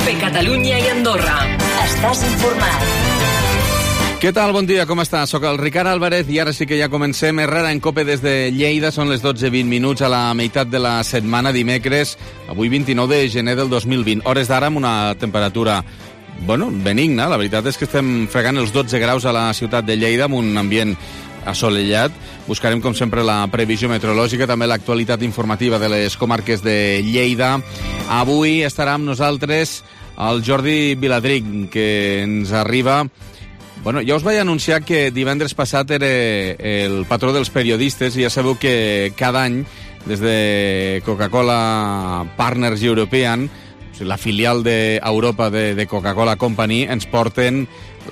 COPE Catalunya i Andorra. Estàs informat. Què tal? Bon dia, com està? Soc el Ricard Álvarez i ara sí que ja comencem. Herrera en COPE des de Lleida. Són les 12:20 a la meitat de la setmana, dimecres, avui 29 de gener del 2020. Hores d'ara amb una temperatura benigna. La veritat és que estem fregant els 12 graus a la ciutat de Lleida amb un ambient assolellat. Buscarem, com sempre, la previsió meteorològica, també l'actualitat informativa de les comarques de Lleida. Avui estarà amb nosaltres el Jordi Viladric, que ens arriba... ja us vaig anunciar que divendres passat era el patró dels periodistes i ja sabeu que cada any, des de Coca-Cola Partners European, la filial d'Europa de Coca-Cola Company, ens porten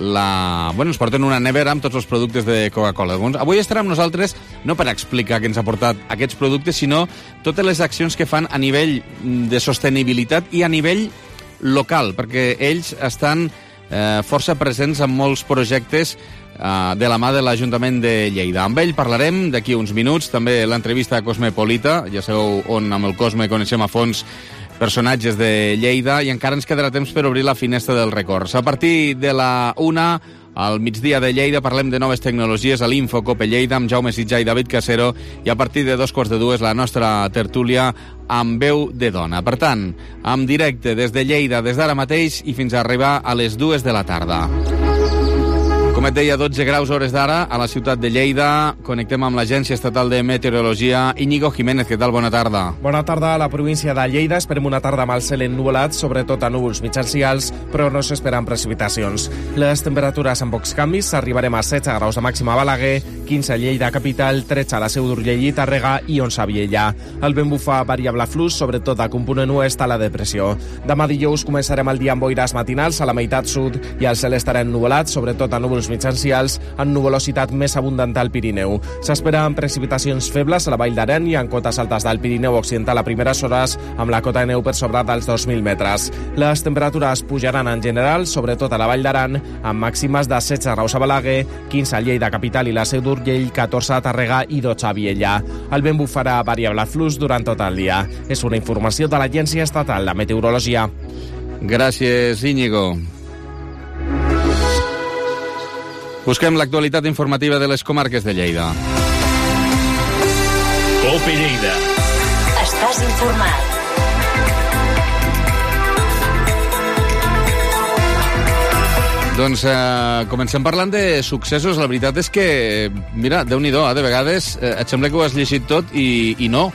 una nevera amb tots els productes de Coca-Cola. Avui estarà amb nosaltres no per explicar què ens ha portat aquests productes, sinó totes les accions que fan a nivell de sostenibilitat i a nivell local, perquè ells estan força presents en molts projectes de la mà de l'Ajuntament de Lleida. Amb ell parlarem d'aquí uns minuts, també l'entrevista a Cosmopolita, ja sabeu on amb el Cosme coneixem a fons personatges de Lleida, i encara ens quedarà temps per obrir la finestra dels records. A partir de la 1, al migdia de Lleida, parlem de noves tecnologies a l'Info COPE Lleida amb Jaume Sitjà i David Casero, i a partir de 2:45 la nostra tertúlia amb veu de dona. Per tant, en directe des de Lleida, des d'ara mateix i fins a arribar a les 2 de la tarda. Com et deia, 12 graus hores d'ara a la ciutat de Lleida. Connectem amb l'Agència Estatal de Meteorologia. Íñigo Jiménez, què tal? Bona tarda. Bona tarda a la província de Lleida. Esperem una tarda amb el cel ennuvolat, sobretot a núvols mitjans i alts, però no s'esperen precipitacions. Les temperatures amb pocs canvis. Arribarem a 16 graus de màxima a Balaguer, 15 a Lleida capital, 13 a la Seu d'Urgell i Tàrrega i 11 a Viella. El vent bufa variable flux, sobretot a component oest a la depressió. Demà dijous començarem el dia amb boires matinals a la meitat sud i el cel estarà ennuvolat, sobretot a núvols mitjans i alts, amb nuvolositat més abundant al Pirineu. S'esperen precipitacions febles a la Vall d'Aren i en cotes altes del Pirineu Occidental a primeres hores, amb la cota de neu per sobre dels 2.000 metres. Les temperatures pujaran en general, sobretot a la Vall d'Aran, amb màximes de 16 graus a Balaguer, 15 a Lleida capital i la Seu d'Urgell, 14 a Tàrrega i 12 a Viella. El vent bufarà variable flux durant tot el dia. És una informació de l'Agència Estatal de Meteorologia. Gràcies, Íñigo. Busquem l'actualitat informativa de les comarques de Lleida. COPE Lleida. Estàs informat. Doncs comencem parlant de successos. La veritat és que, mira, Déu-n'hi-do, de vegades et sembla que ho has llegit tot i no.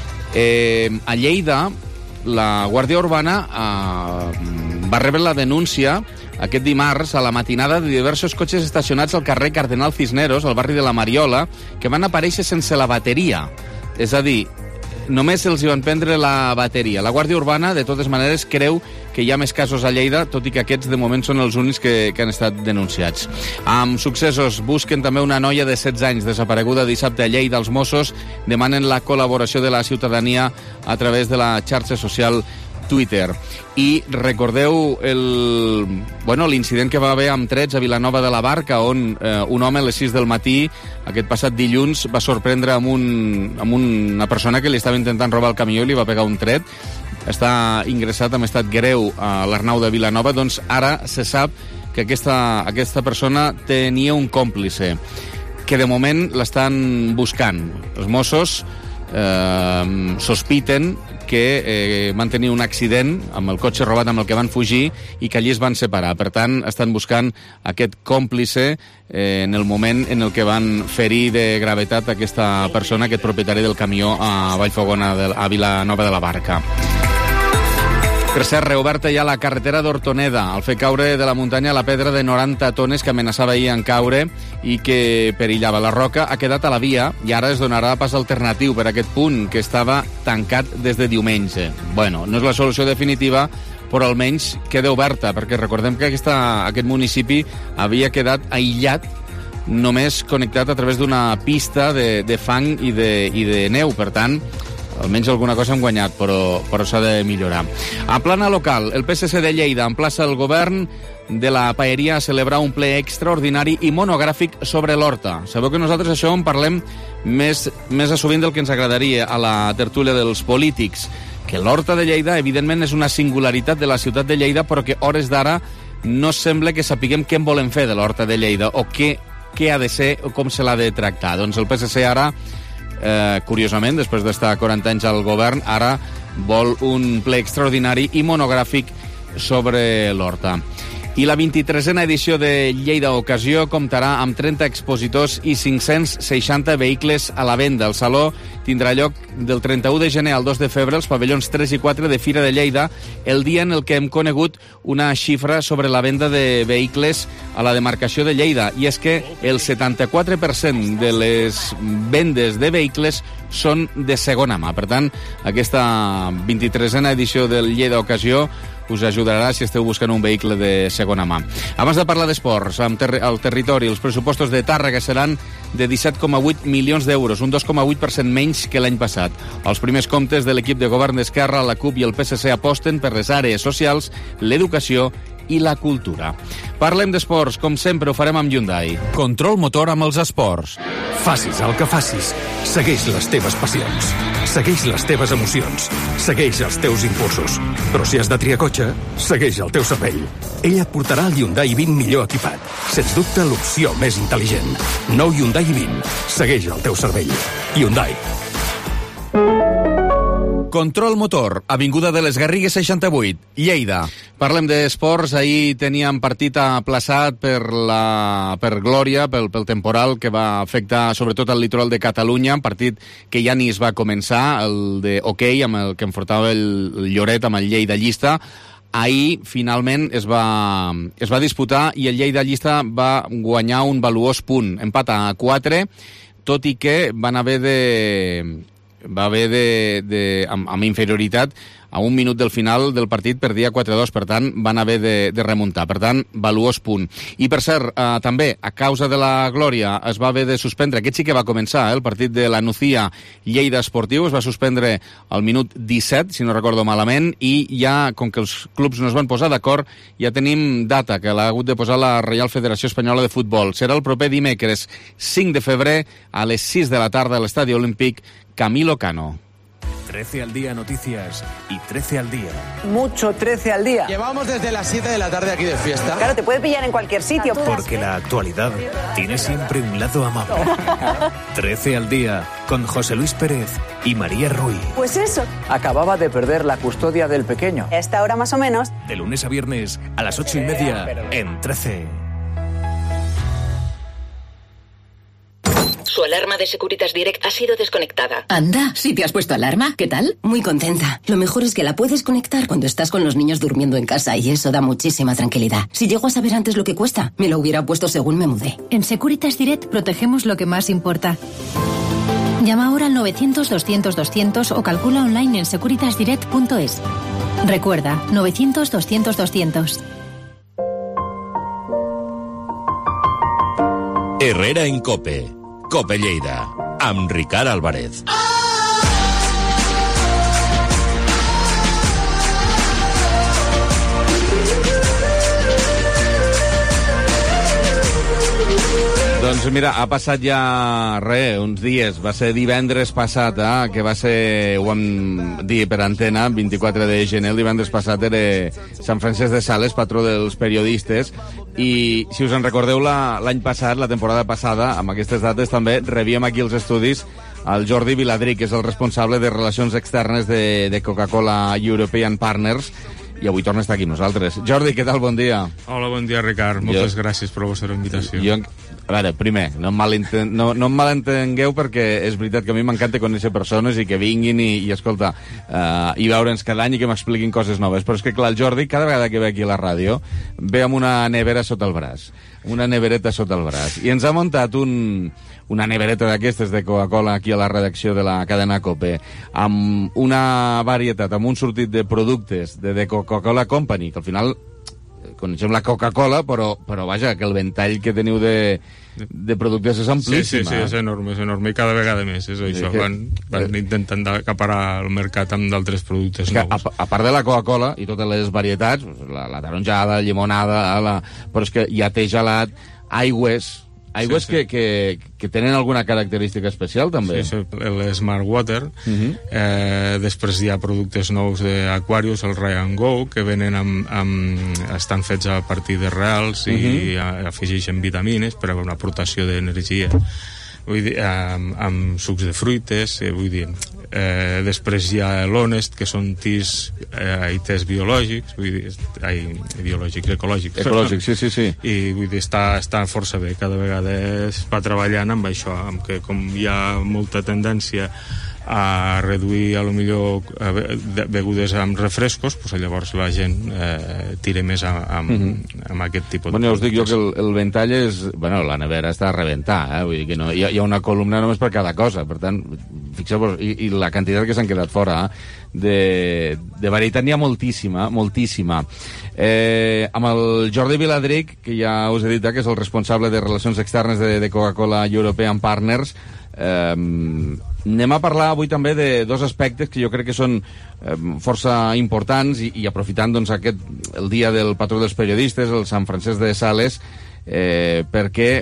A Lleida, la Guàrdia Urbana va rebre la denúncia aquest dimarts a la matinada de diversos cotxes estacionats al carrer Cardenal Cisneros, al barri de la Mariola, que van aparèixer sense la bateria. És a dir, només els hi van prendre la bateria. La Guàrdia Urbana, de totes maneres, creu que hi ha més casos a Lleida, tot i que aquests, de moment, són els únics que han estat denunciats. Amb successos, busquen també una noia de 16 anys desapareguda dissabte a Lleida. Els Mossos demanen la col·laboració de la ciutadania a través de la xarxa social Twitter. I recordeu l'incident que va haver amb trets a Vilanova de la Barca, on un home a les 6 del matí, aquest passat dilluns, va sorprendre amb una persona que li estava intentant robar el camió i li va pegar un tret. Està ingressat amb estat greu a l'Arnau de Vilanova. Doncs ara se sap que aquesta persona tenia un còmplice, que de moment l'estan buscant. Els Mossos sospiten que van tenir un accident amb el cotxe robat amb el que van fugir i que allí es van separar. Per tant, estan buscant aquest còmplice en el moment en el que van ferir de gravetat aquesta persona, aquest propietari del camió a Vallfogona, a Vilanova de la Barca. Per cert, reoberta ja la carretera d'Hortoneda, al fer caure de la muntanya la pedra de 90 tones que amenaçava ahir en caure i que perillava la roca, ha quedat a la via i ara es donarà pas alternatiu per aquest punt que estava tancat des de diumenge. Bueno, no és la solució definitiva, però almenys queda oberta, perquè recordem que aquest municipi havia quedat aïllat, només connectat a través d'una pista de fang i de neu. Per tant, almenys alguna cosa hem guanyat, però s'ha de millorar. A plana local, el PSC de Lleida emplaça el govern de la Paeria a celebrar un ple extraordinari i monogràfic sobre l'horta. Sabeu que nosaltres això en parlem més a sovint del que ens agradaria a la tertúlia dels polítics, que l'Horta de Lleida, evidentment, és una singularitat de la ciutat de Lleida, però que, hores d'ara, no sembla que sapiguem què en volen fer de l'Horta de Lleida, o què ha de ser o com se l'ha de tractar. Doncs el PSC ara, curiosament, després d'estar 40 anys al govern, ara vol un ple extraordinari i monogràfic sobre l'Horta. I la 23a edició de Lleida Ocasió comptarà amb 30 expositors i 560 vehicles a la venda. El saló tindrà lloc del 31 de gener al 2 de febrer als pavellons 3 i 4 de Fira de Lleida, el dia en el que hem conegut una xifra sobre la venda de vehicles a la demarcació de Lleida. I és que el 74% de les vendes de vehicles són de segona mà. Per tant, aquesta 23a edició del Lleida Ocasió us ajudarà si esteu buscant un vehicle de segona mà. Abans de parlar d'esports, al territori, els pressupostos de Tàrrega seran de 17,8 milions d'euros, un 2,8% menys que l'any passat. Els primers comptes de l'equip de govern d'Esquerra, la CUP i el PSC aposten per les àrees socials, l'educació i la cultura. Parlem d'esports, com sempre ho farem amb Hyundai. Control motor amb els esports. Facis el que facis, segueix les teves passions, segueix les teves emocions, segueix els teus impulsos. Però si has de triar cotxe, segueix el teu cervell. Ell et portarà el Hyundai i20 millor equipat. Sens dubte, l'opció més intel·ligent. Nou Hyundai i20. Segueix el teu cervell. Hyundai. Control motor, Avinguda de les Garrigues 68, Lleida. Parlem d'esports. Ahir teníem partit aplaçat per Glòria, pel temporal que va afectar sobretot el litoral de Catalunya, un partit que ja ni es va començar, el de hoquei, amb el que enfrontava el Lloret amb el Lleida Llista. Ahir, finalment, es va disputar i el Lleida Llista va guanyar un valuós punt. Empat a 4, tot i que van haver amb inferioritat a un minut del final del partit perdia 4-2, per tant van haver de remuntar, per tant valuós punt. I per cert, també a causa de la Glòria es va haver de suspendre, aquest sí que va començar, el partit de la Nucía Lleida Esportiu, es va suspendre al minut 17, si no recordo malament, i ja, com que els clubs no es van posar d'acord, ja tenim data que l'ha hagut de posar la Reial Federació Espanyola de Futbol. Serà el proper dimecres 5 de febrer a les 6 de la tarda a l'Estadi Olímpic Camilo Cano. 13 al día noticias y 13 al día. Mucho 13 al día. Llevamos desde las 7 de la tarde aquí de fiesta. Claro, te puede pillar en cualquier sitio. Porque la actualidad tiene siempre un lado amable. 13 al día con José Luis Pérez y María Ruiz. Pues eso. Acababa de perder la custodia del pequeño. A esta hora más o menos. De lunes a viernes a las 8:30 en 13. Su alarma de Securitas Direct ha sido desconectada. Anda, ¿sí te has puesto alarma? ¿Qué tal? Muy contenta. Lo mejor es que la puedes conectar cuando estás con los niños durmiendo en casa y eso da muchísima tranquilidad. Si llego a saber antes lo que cuesta, me lo hubiera puesto según me mudé. En Securitas Direct protegemos lo que más importa. Llama ahora al 900-200-200 o calcula online en securitasdirect.es. Recuerda, 900-200-200. Herrera en COPE. COPE Lleida, amb Ricard Álvarez. Doncs mira, ha passat ja uns dies, va ser divendres passat, que va ser, ho vam dir per antena, 24 de gener, el divendres passat era Sant Francesc de Sales, patró dels periodistes, i si us en recordeu l'any passat, la temporada passada, amb aquestes dates també, rebíem aquí als estudis el Jordi Viladrí, que és el responsable de Relacions Externes de Coca-Cola European Partners, i avui torna a estar aquí amb nosaltres. Jordi, què tal? Bon dia. Hola, bon dia, Ricard. Moltes gràcies per la vostra invitació. A veure, primer, no em malentengueu, perquè és veritat que a mi m'encanta conèixer persones i que vinguin i escolta, i veure'ns cada any i que m'expliquin coses noves. Però és que, clar, el Jordi, cada vegada que ve aquí a la ràdio, ve amb una nevera sota el braç. Una nevereta sota el braç. I ens ha muntat una nevereta d'aquestes de Coca-Cola aquí a la redacció de la cadena COPE, amb una varietat, amb un sortit de productes de Coca-Cola Company, que al final coneixem la Coca-Cola, però vaja, que el ventall que teniu de productes és amplíssim. Sí, és enorme, i cada vegada més, és això. Van intentant acaparar el mercat amb d'altres productes nous. A part de la Coca-Cola i totes les varietats, la taronjada, llimonada, però és que ja té gelat, aigües, Aigües que tenen alguna característica especial, també. Sí, l'Smart Water. Després hi ha productes nous d'Aquarius, el Ryan Go, que venen estan fets a partir de reals i afegeixen vitamines per a una aportació d'energia. Vull dir, amb sucs de fruites, vull dir, després hi ha l'Honest, que són tés biològics, vull dir, ecològics. Ecològics, sí. I vull dir, està força bé, cada vegada es va treballant amb això, amb que com hi ha molta tendència a reduir a lo millor begudes amb refrescos, pues llavors la gent tira més amb aquest tipus de productes. Us dic jo que el ventall és... Bueno, la nevera està a rebentar, vull dir que no, hi ha una columna només per cada cosa, per tant, fixeu-vos, i la quantitat que s'han quedat fora de varietat n'hi ha moltíssima. Amb el Jordi Viladric, que ja us he dit que és el responsable de relacions externes de Coca-Cola European Partners, anem a parlar avui també de dos aspectes que jo crec que són força importants i aprofitant doncs, el dia del patró dels periodistes, el Sant Francesc de Sales, perquè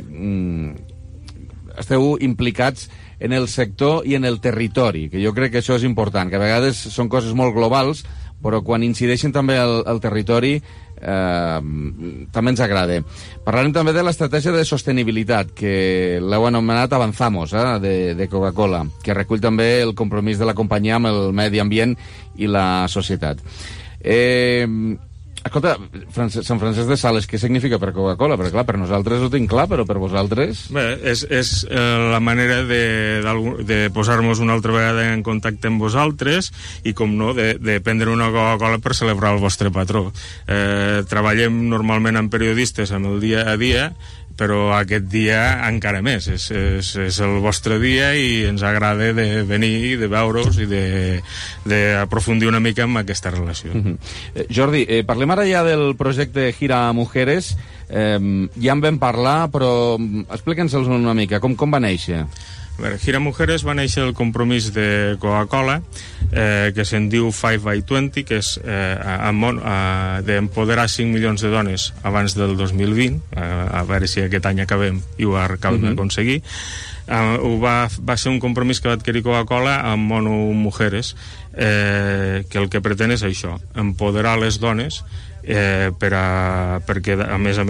esteu implicats en el sector i en el territori, que jo crec que això és important, que a vegades són coses molt globals, però quan incideixen també al territori també ens agrada. Parlarem també de l'estratègia de sostenibilitat, que l'heu anomenat Avanzamos, de Coca-Cola, que recull també el compromís de la companyia amb el medi ambient i la societat. Escolta, Sant Francesc de Sales, què significa per Coca-Cola? Perquè, clar, per nosaltres ho tinc clar, però per vosaltres... Bé, és la manera de posar-nos una altra vegada en contacte amb vosaltres i, com no, de prendre una Coca-Cola per celebrar el vostre patró. Treballem normalment amb periodistes amb el dia a dia, però aquest dia encara més. És el vostre dia i ens agrada de venir, de veure-us i d'aprofundir una mica en aquesta relació. Jordi, parlem ara ja del projecte Gira Mujeres. Ja en vam parlar, però explica'ns-los una mica. Com va néixer? A veure, Gira Mujeres va néixer el compromís de Coca-Cola, que se'n diu 5x20, que és d'empoderar 5 milions de dones abans del 2020, a veure si aquest any acabem i ho acabem d'aconseguir. Va ser un compromís que va adquirir Coca-Cola amb Mono Mujeres, que el que pretén és això, empoderar les dones, perquè a més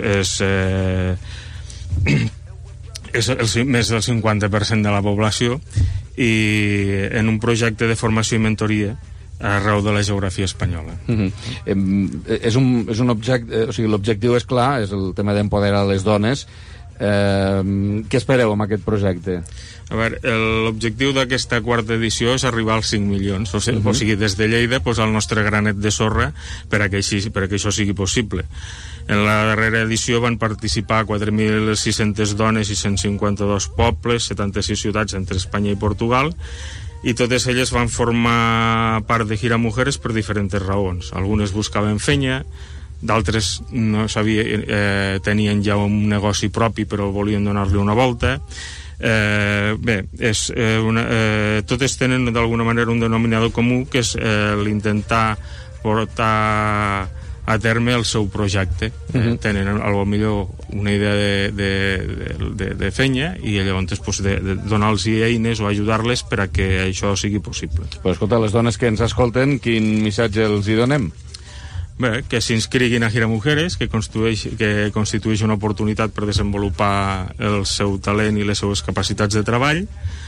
és més del 50% de la població, i en un projecte de formació i mentoria arreu de la geografia espanyola. És un objecte, o sigui, l'objectiu és clar, és el tema d'empoderar les dones. Què espereu amb aquest projecte? A veure, l'objectiu d'aquesta quarta edició és arribar als 5 milions, o sigui, des de Lleida posar el nostre granet de sorra perquè això sigui possible. En la darrera edició van participar 4.600 dones i 152 pobles, 76 ciutats entre Espanya i Portugal, i totes elles van formar part de Gira Mujeres per diferents raons. Algunes buscaven feina, d'altres no tenien ja un negoci propi però volien donar-li una volta. Totes tenen d'alguna manera un denominador comú, que és l'intentar portar a terme el seu projecte. Tenen potser una idea de feina i llavors de donar-los eines o ajudar-les per a que això sigui possible. Però escolta, les dones que ens escolten, quin missatge els hi donem? Bé, que s'inscriguin a Gira Mujeres, que constitueix una oportunitat per desenvolupar el seu talent i les seues capacitats de treball.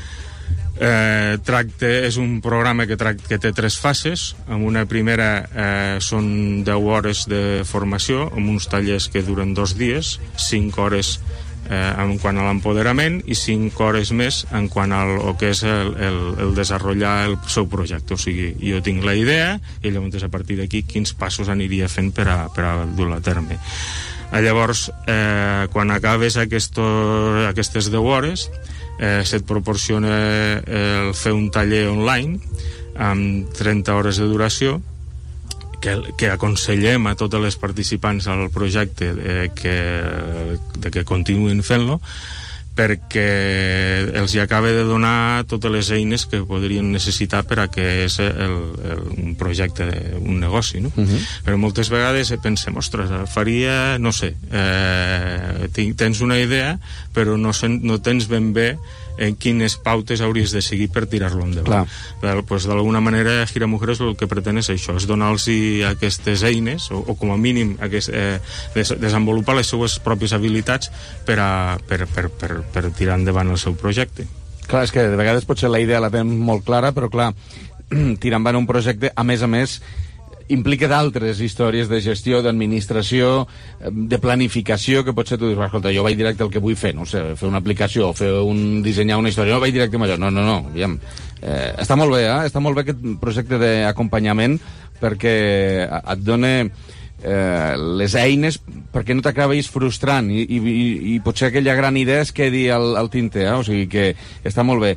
És un programa que té 3 fases. En una primera són 10 hores de formació, amb uns tallers que duren 2 dies, 5 hores en quant a l'empoderament i 5 hores més en quant al que és el desenvolupar el seu projecte. O sigui, jo tinc la idea i llavors a partir d'aquí quins passos aniria fent per a dur-la a terme. Llavors, quan acabes aquestes 10 hores, se't proporciona fer un taller online amb 30 hores de duració, que aconsellem a totes les participants al projecte que continuïn fent-lo, perquè els hi acaba de donar totes les eines que podrien necessitar per a que és un projecte, un negoci, no? Però moltes vegades pensem, ostres, faria, no sé, tens una idea, però no tens ben bé en quines pautes hauries de seguir per tirar-lo endavant. Pues, d'alguna manera, Gira Mujeres el que pretén és això, és donar-los aquestes eines, o com a mínim desenvolupar les seues pròpies habilitats per tirar endavant el seu projecte. Clar, és que de vegades potser la idea la tenim molt clara, però clar, tirar endavant un projecte, a més, implica d'altres històries de gestió, d'administració, de planificació, que potser tu dius, escolta, jo vaig directe al que vull fer, no sé, fer una aplicació, dissenyar una història, no vaig directe amb allò, no, aviam. Està molt bé, està molt bé aquest projecte d'acompanyament, perquè et dona les eines perquè no t'acabis frustrant i potser aquella gran idea es quedi al tinter, o sigui que està molt bé.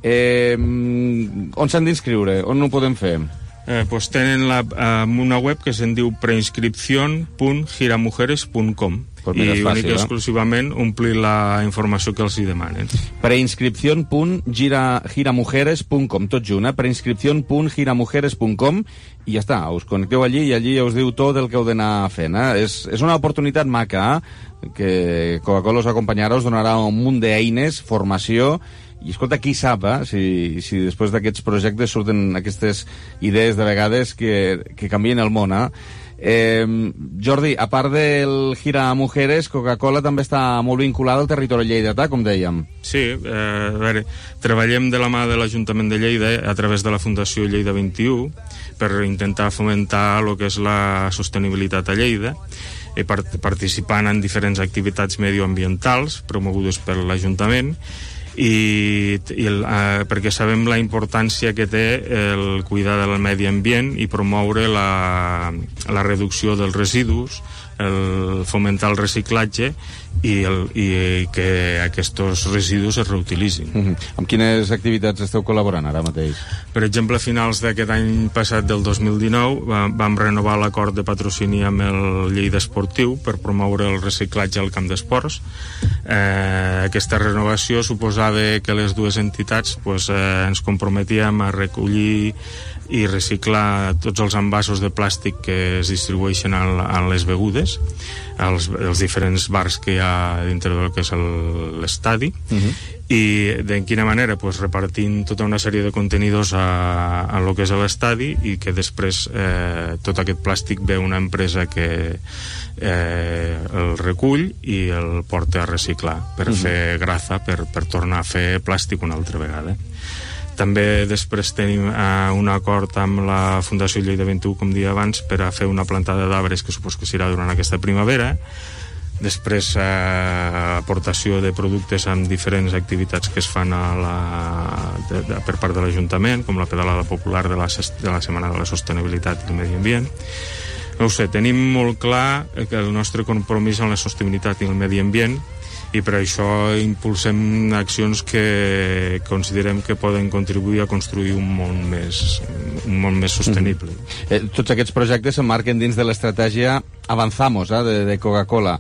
On s'han d'inscriure? On ho podem fer? Pues tenen una web que se'n diu preinscripcion.giramujeres.com i únic i exclusivament omplir la informació que els hi demanen. Preinscripcion.giramujeres.com, tot junt, preinscripcion.giramujeres.com, i ja està, us connecteu allí i allí us diu tot el que heu d'anar fent. És una oportunitat maca, que Coca-Cola us acompanyarà, us donarà un munt d'eines, formació. I escolta, qui sap, si després d'aquests projectes surten aquestes idees de vegades que canvien el món, Jordi, a part del Gira Mujeres, Coca-Cola també està molt vinculada al territori lleidatà, com dèiem. Sí, a veure, treballem de la mà de l'Ajuntament de Lleida a través de la Fundació Lleida 21 per intentar fomentar el que és la sostenibilitat a Lleida, participant en diferents activitats medioambientals promogudes per l'Ajuntament, perquè sabem la importància que té el cuidar del medi ambient i promoure la reducció dels residus, el fomentar el reciclatge i que aquests residus es reutilitzin. Amb quines activitats esteu col·laborant ara mateix? Per exemple, a finals d'aquest any passat, del 2019, vam renovar l'acord de patrocini amb el Lleida Esportiu per promoure el reciclatge al camp d'esports. Aquesta renovació suposava que les dues entitats ens comprometíem a recollir i reciclar tots els envasos de plàstic que es distribueixen a les begudes, als diferents bars que hi ha dintre del que és l'estadi, i de quina manera? Repartint tota una sèrie de contenidors a lo que és l'estadi, i que després tot aquest plàstic ve una empresa que el recull i el porta a reciclar per fer graça, per tornar a fer plàstic una altra vegada. També després tenim un acord amb la Fundació Lleida 21, com dia abans, per a fer una plantada d'arbres que supos que serà durant aquesta primavera. Després aportació de productes amb diferents activitats que es fan per part de l'Ajuntament, com la pedalada popular de la Setmana de la Sostenibilitat i el Medi Ambient. No ho sé, tenim molt clar que el nostre compromís amb la sostenibilitat i el medi ambient, i per això impulsem accions que considerem que poden contribuir a construir un món més sostenible. Tots aquests projectes s'emmarquen dins de l'estratègia Avanzamos, de Coca-Cola.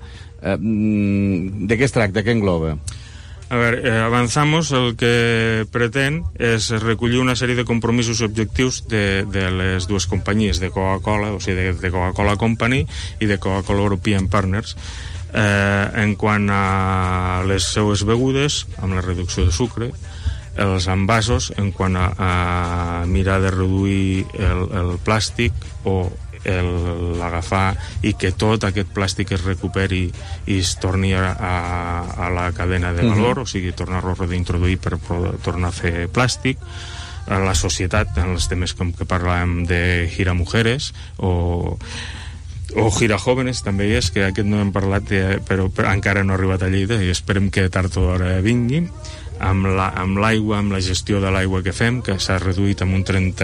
De què es tracta? Què engloba? A veure, Avanzamos el que pretén és recollir una sèrie de compromisos i objectius de les dues companyies, de Coca-Cola, o sigui, de Coca-Cola Company i de Coca-Cola European Partners, en quant a les seues begudes, amb la reducció de sucre, els envasos, en quant a mirar de reduir el plàstic o l'agafar, i que tot aquest plàstic es recuperi i es torni a la cadena de valor, o sigui, tornar-lo a reintroduir per tornar a fer plàstic. A la societat, en els temes com que parlàvem de Gira Mujeres o Gira Jóvenes, també és, que aquest no hem parlat, però encara no ha arribat a Lleida i esperem que tard o d'hora vingui. Amb l'aigua, amb la gestió de l'aigua que fem, que s'ha reduït amb un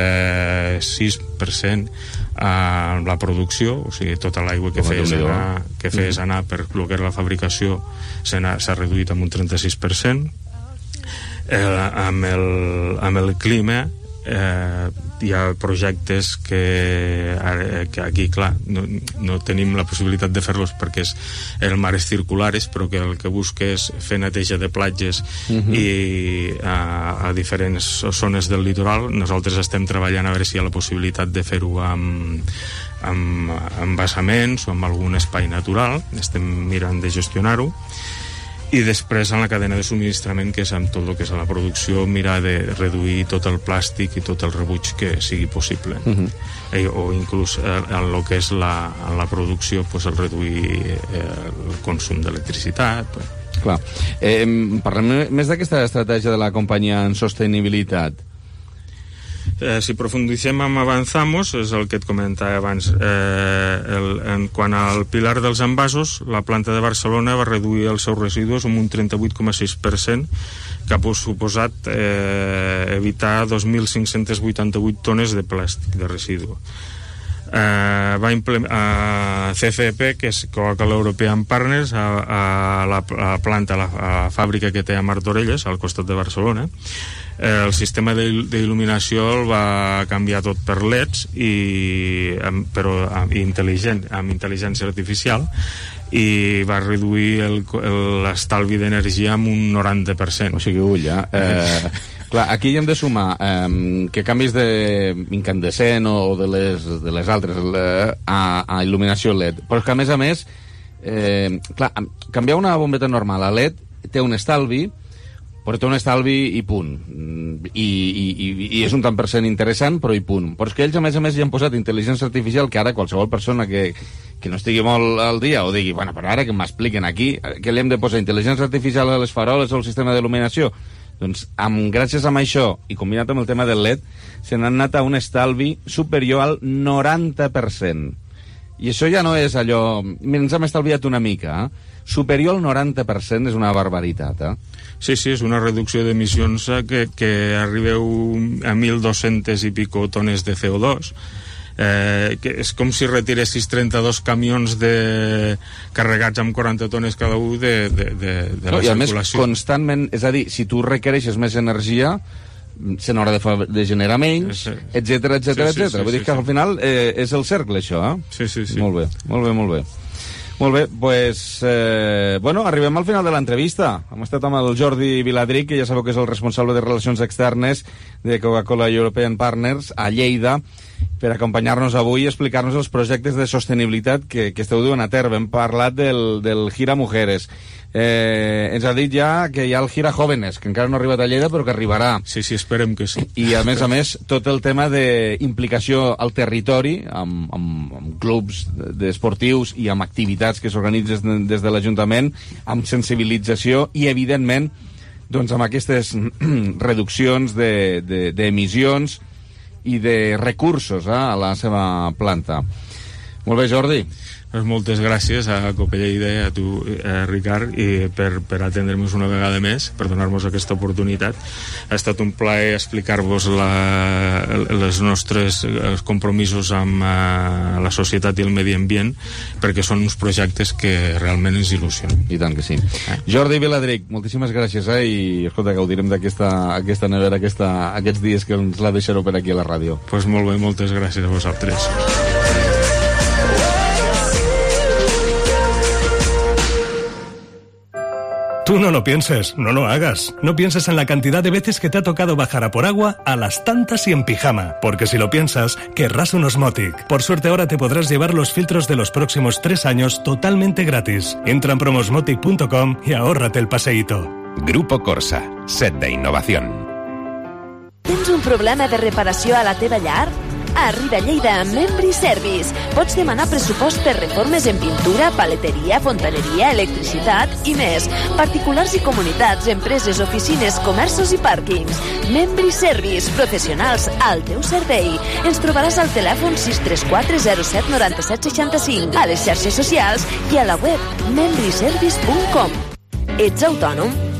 36% la producció, o sigui, tota l'aigua que fes anar per el que era la fabricació s'ha reduït amb un 36%. Amb el clima hi ha projectes que aquí, clar, no tenim la possibilitat de fer-los perquè el mares circulares, però que el que busca és fer neteja de platges i a diferents zones del litoral. Nosaltres estem treballant a veure si hi ha la possibilitat de fer-ho amb embassaments o amb algun espai natural. Estem mirant de gestionar-ho. I després en la cadena de subministrament, que és amb tot el que és la producció, mirar de reduir tot el plàstic i tot el rebuig que sigui possible. O inclús en el que és la producció, pues, el reduir el consum d'electricitat. Clar. Parlem més d'aquesta estratègia de la companyia en sostenibilitat. Si profundicem en Avanzamos, és el que et comentava abans, en quant al pilar dels envasos, la planta de Barcelona va reduir els seus residus en un 38,6%, que ha suposat evitar 2.588 tones de plàstic de residu. CFEP, que és Coca-Cola European Partners, a la planta, a la fàbrica que té a Martorelles, al costat de Barcelona, el sistema d'il·luminació el va canviar tot per LEDs, però amb intel·ligència artificial, i va reduir l'estalvi d'energia en un 90%. O sigui, ull, clar, aquí hi hem de sumar que canvis d'incandescent o de les altres a il·luminació LED, però que a més, clar, canviar una bombeta normal a LED té un estalvi, però té un estalvi i punt. I és un tant per cent interessant, però i punt. Però és que ells, a més, hi han posat intel·ligència artificial, que ara qualsevol persona que no estigui molt al dia o digui, bueno, però ara que m'expliquen aquí, que li hem de posar intel·ligència artificial a les faroles o al sistema d'il·luminació? Doncs, gràcies a això, i combinat amb el tema del LED, se n'han anat a un estalvi superior al 90%. I això ja no és allò... Ens hem estalviat una mica, superior al 90% és una barbaritat, Sí, és una reducció d'emissions que arribeu a 1.200 i pico tones de CO2, que és com si retiressis 32 camions carregats amb 40 tones cada un de la circulació. I a més, constantment, és a dir, si tu requereixes més energia, se n'haurà de generar menys, etcètera. Vull dir que al final és el cercle, això, Sí. Molt bé. Molt bé, doncs, arribem al final de l'entrevista. Hem estat amb el Jordi Viladric, que ja sabeu que és el responsable de Relacions Externes de Coca-Cola European Partners a Lleida, per acompanyar-nos avui i explicar-nos els projectes de sostenibilitat que esteu duent a terme. Hem parlat del Gira Mujeres. Ens ha dit ja que hi ha el Gira Jóvenes, que encara no ha arribat a Lleida, però que arribarà. Sí, esperem que sí. I, a més, tot el tema d'implicació al territori, amb clubs esportius i amb activitats que s'organitzen des de l'Ajuntament, amb sensibilització i, evidentment, doncs amb aquestes reduccions d'emissions i de recursos a la seva planta. Molt bé, Jordi. Moltes gràcies a Cope Lleida i a tu, Ricard, i per atendre'ns una vegada més, per donar-nos aquesta oportunitat. Ha estat un plaer explicar-vos els nostres compromisos amb la societat i el medi ambient, perquè són uns projectes que realment ens il·lusionen. I tant que sí. Jordi Viladric, moltíssimes gràcies, i escolta, gaudirem d'aquesta nevera aquests dies que ens la deixareu per aquí a la ràdio. Doncs molt bé, moltes gràcies a vosaltres. Tú no lo pienses, no lo hagas. No pienses en la cantidad de veces que te ha tocado bajar a por agua a las tantas y en pijama, porque si lo piensas, querrás un Osmotic. Por suerte ahora te podrás llevar los filtros de los próximos 3 años totalmente gratis. Entra en promosmotic.com y ahórrate el paseíto. Grupo Corsa, set d'innovació. Tens un problema de reparació a la teva llar? Arriba a Lleida amb Membri Service. Pots demanar pressupost per reformes en pintura, paleteria, fontaneria, electricitat i més. Particulars i comunitats, empreses, oficines, comerços i pàrquings. Membri Service, professionals al teu servei. Ens trobaràs al telèfon 634 07 97 65, a les xarxes socials i a la web membriservice.com. Ets autònom?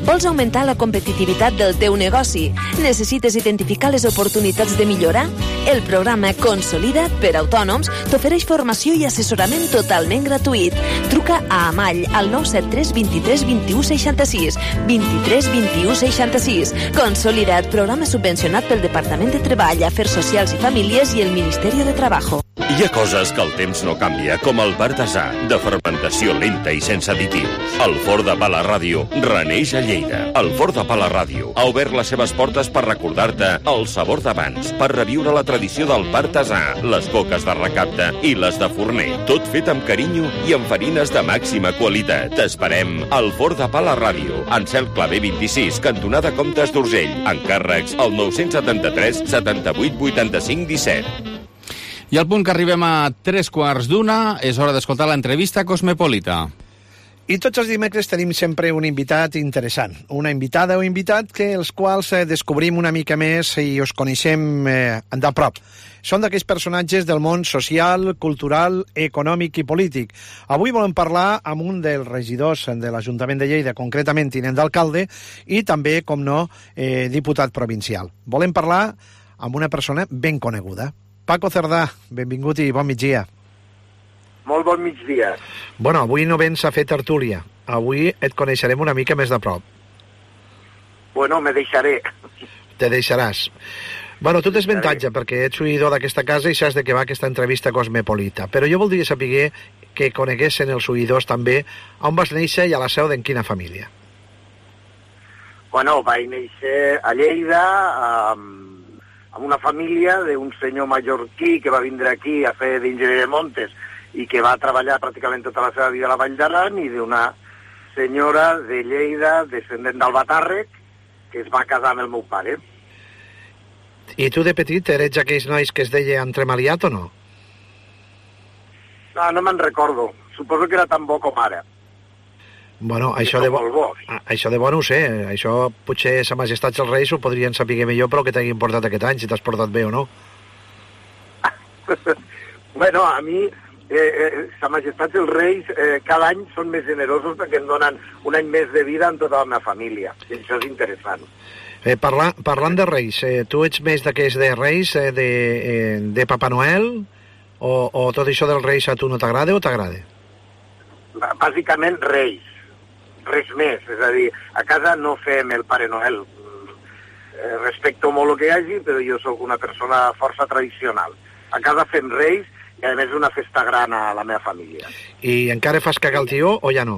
Vols augmentar la competitivitat del teu negoci? Necessites identificar les oportunitats de millorar? El programa Consolida't per autònoms t'ofereix formació i assessorament totalment gratuït. Truca a Amall al 973 23 21 66. 23 21 66. Consolida't, programa subvencionat pel Departament de Treball, Afers Socials i Famílies i el Ministeri de Trabajo. Hi ha coses que el temps no canvia, com el Bartasà, de fermentació lenta i sense additius. El Forn de Pa La Ràdio reneix a Lleida. El Forn de Pa La Ràdio ha obert les seves portes per recordar-te el sabor d'abans, per reviure la tradició del Bartasà, les coques de recapte i les de forner. Tot fet amb carinyo i amb farines de màxima qualitat. T'esperem al Forn de Pa La Ràdio, en Cel Clavé 26, cantonada Comtes d'Urgell. Encàrrecs al 973 78 85 17. I al punt que arribem a 3:15, és hora d'escoltar l'entrevista Cosmopolita. I tots els dimecres tenim sempre un invitat interessant, una invitada o invitat que els quals descobrim una mica més i us coneixem de prop. Són d'aquells personatges del món social, cultural, econòmic i polític. Avui volem parlar amb un dels regidors de l'Ajuntament de Lleida, concretament tinent d'alcalde, i també, com no, diputat provincial. Volem parlar amb una persona ben coneguda. Paco Cerdà, benvingut i bon migdia. Molt bon migdia. Bueno, avui no vens a fer tertúlia. Avui et coneixerem una mica més de prop. Bueno, me deixaré. Te deixaràs. Bueno, tu tens avantatge perquè ets oïdor d'aquesta casa i saps de què va aquesta entrevista cosmopolita. Però jo voldria saber que coneguessin els oïdors també on vas néixer i a la seu d'en quina família. Bueno, vaig néixer a Lleida, amb una família d'un senyor mallorquí que va vindre aquí a fer d'enginyer de Montes i que va treballar pràcticament tota la seva vida a la Vall d'Aran, i d'una senyora de Lleida, descendent d'Albatàrrec, que es va casar amb el meu pare. I tu de petit eres aquells nois que es deia entremaliat o no? No, no me'n recordo. Suposo que era tan bo com ara. Bueno, això de bo no ho sé. Això potser sa majestat els reis ho podrien saber millor, però que t'hagin portat aquest any, si t'has portat bé o no. Bueno, a mi sa majestat els reis cada any són més generosos perquè em donen un any més de vida en tota la meva família. I això és interessant. Parlant de reis, tu ets més d'aquells de reis, de Papa Noel, o tot això dels reis a tu no t'agrada o t'agrada? Bàsicament reis. Res més, és a dir, a casa no fem el Pare Noel. Respecto molt el que hi hagi, però jo sóc una persona força tradicional. A casa fem reis i a més una festa gran a la meva família. I encara fas cagar el tió o ja no?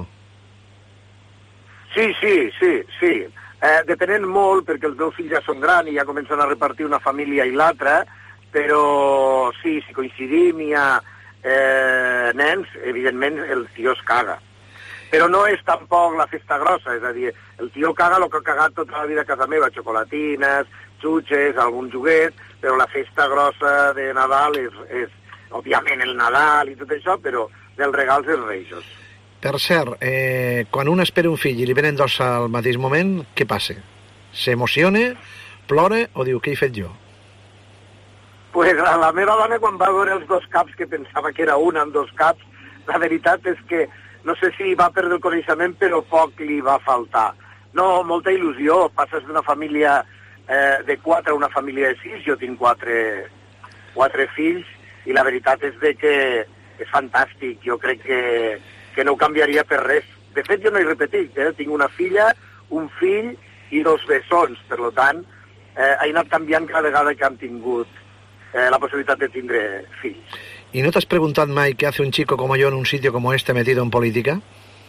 Sí. Depenent molt, perquè els meus fills ja són grans i ja comencen a repartir una família i l'altra, però sí, si coincidim i hi ha nens, evidentment el tio es caga. Però no és tampoc la festa grossa, és a dir, el tio caga el que ha cagat tota la vida a casa meva, xocolatines, xutxes, algun joguet, però la festa grossa de Nadal és òbviament el Nadal i tot això, però dels regals els Reixos. Per cert, quan un espera un fill i li venen dos al mateix moment, què passa? S'emociona, plora o diu, què he fet jo? Pues la meva dona, quan va veure els dos caps, que pensava que era una amb dos caps, la veritat és que no sé si va perdre el coneixement, però poc li va faltar. No, molta il·lusió. Passes d'una família de 4 a una família de 6. Jo tinc 4 fills i la veritat és que és fantàstic. Jo crec que no ho canviaria per res. De fet, jo no he repetit. Tinc una filla, un fill i 2 bessons. Per tant, he anat canviant cada vegada que hem tingut la possibilitat de tindre fills. ¿Y no te has preguntado, Mike, qué hace un chico como yo en un sitio como este metido en política?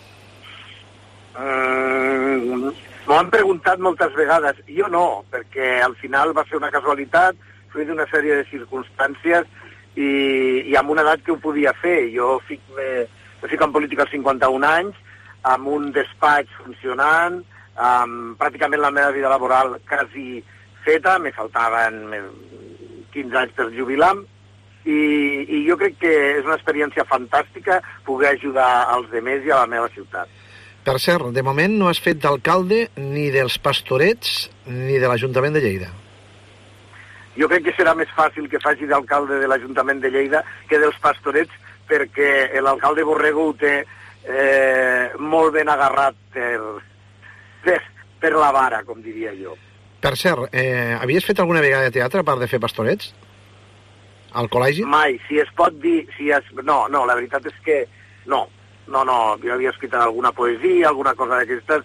M'ho han preguntat moltes vegades. Jo no, perquè al final va ser una casualitat, fruit d'una sèrie de circumstàncies i amb una edat que ho podia fer. Jo fico en política als 51 anys, amb un despatx funcionant, amb pràcticament la meva vida laboral quasi feta, me faltaven 15 anys per jubilar-me, i jo crec que és una experiència fantàstica poder ajudar als demés i a la meva ciutat. Per cert, de moment no has fet d'alcalde ni dels Pastorets ni de l'Ajuntament de Lleida. Jo crec que serà més fàcil que faci d'alcalde de l'Ajuntament de Lleida que dels Pastorets, perquè l'alcalde Borrego ho té molt ben agarrat per la vara, com diria jo. Per cert, havies fet alguna vegada de teatre a part de fer pastorets? Al col·legi? Mai, si es pot dir... No, la veritat és que no. Jo havia escrit alguna poesia, alguna cosa d'aquestes,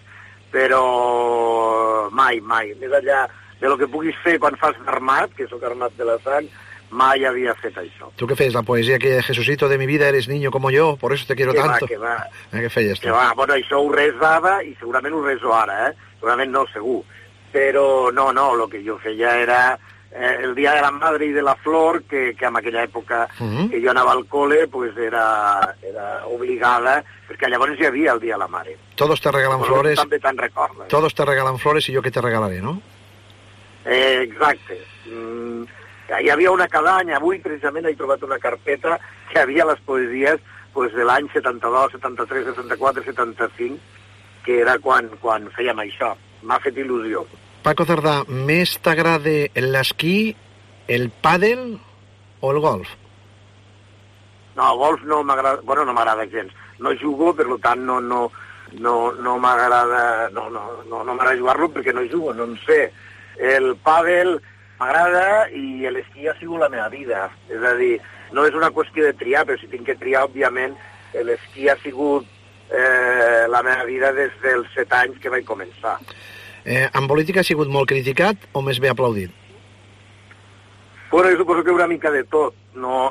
però mai. Més enllà de lo que puguis fer quan fas armat, que sóc armat de la sang, mai havia fet això. Tu què feies? La poesia que Jesucito de mi vida eres niño como yo, por eso te quiero tanto. Que va. Què feies tu? Bueno, això ho resava i segurament ho reso ara, Segurament no, segur. Però no, lo que jo feia era el dia de la madre i de la flor, que en aquella època que jo anava al cole, pues era obligada, perquè llavors hi havia el dia de la mare. Todos te regalan flores. També te'n recordes. Todos te regalan flores y yo que te regalaré, ¿no? Exacte. Hi havia una cada any, avui precisament he trobat una carpeta que havia les poesies de l'any 72, 73, 74, 75, que era quan fèiem això. M'ha fet il·lusió. Paco Cerdà, més t'agrada l'esquí, el pàdel o el golf? No, el golf no m'agrada, no m'agrada gens. No jugo, per tant no m'agrada, no m'agrada jugar-lo perquè no jugo, no en sé. El pàdel m'agrada i l'esquí ha sigut la meva vida. És a dir, no és una qüestió de triar, però si tinc que triar, òbviament, l'esquí ha sigut la meva vida des dels 7 anys que vaig començar. En política ha sigut molt criticat o més bé aplaudit? Bueno, jo suposo que una mica de tot. No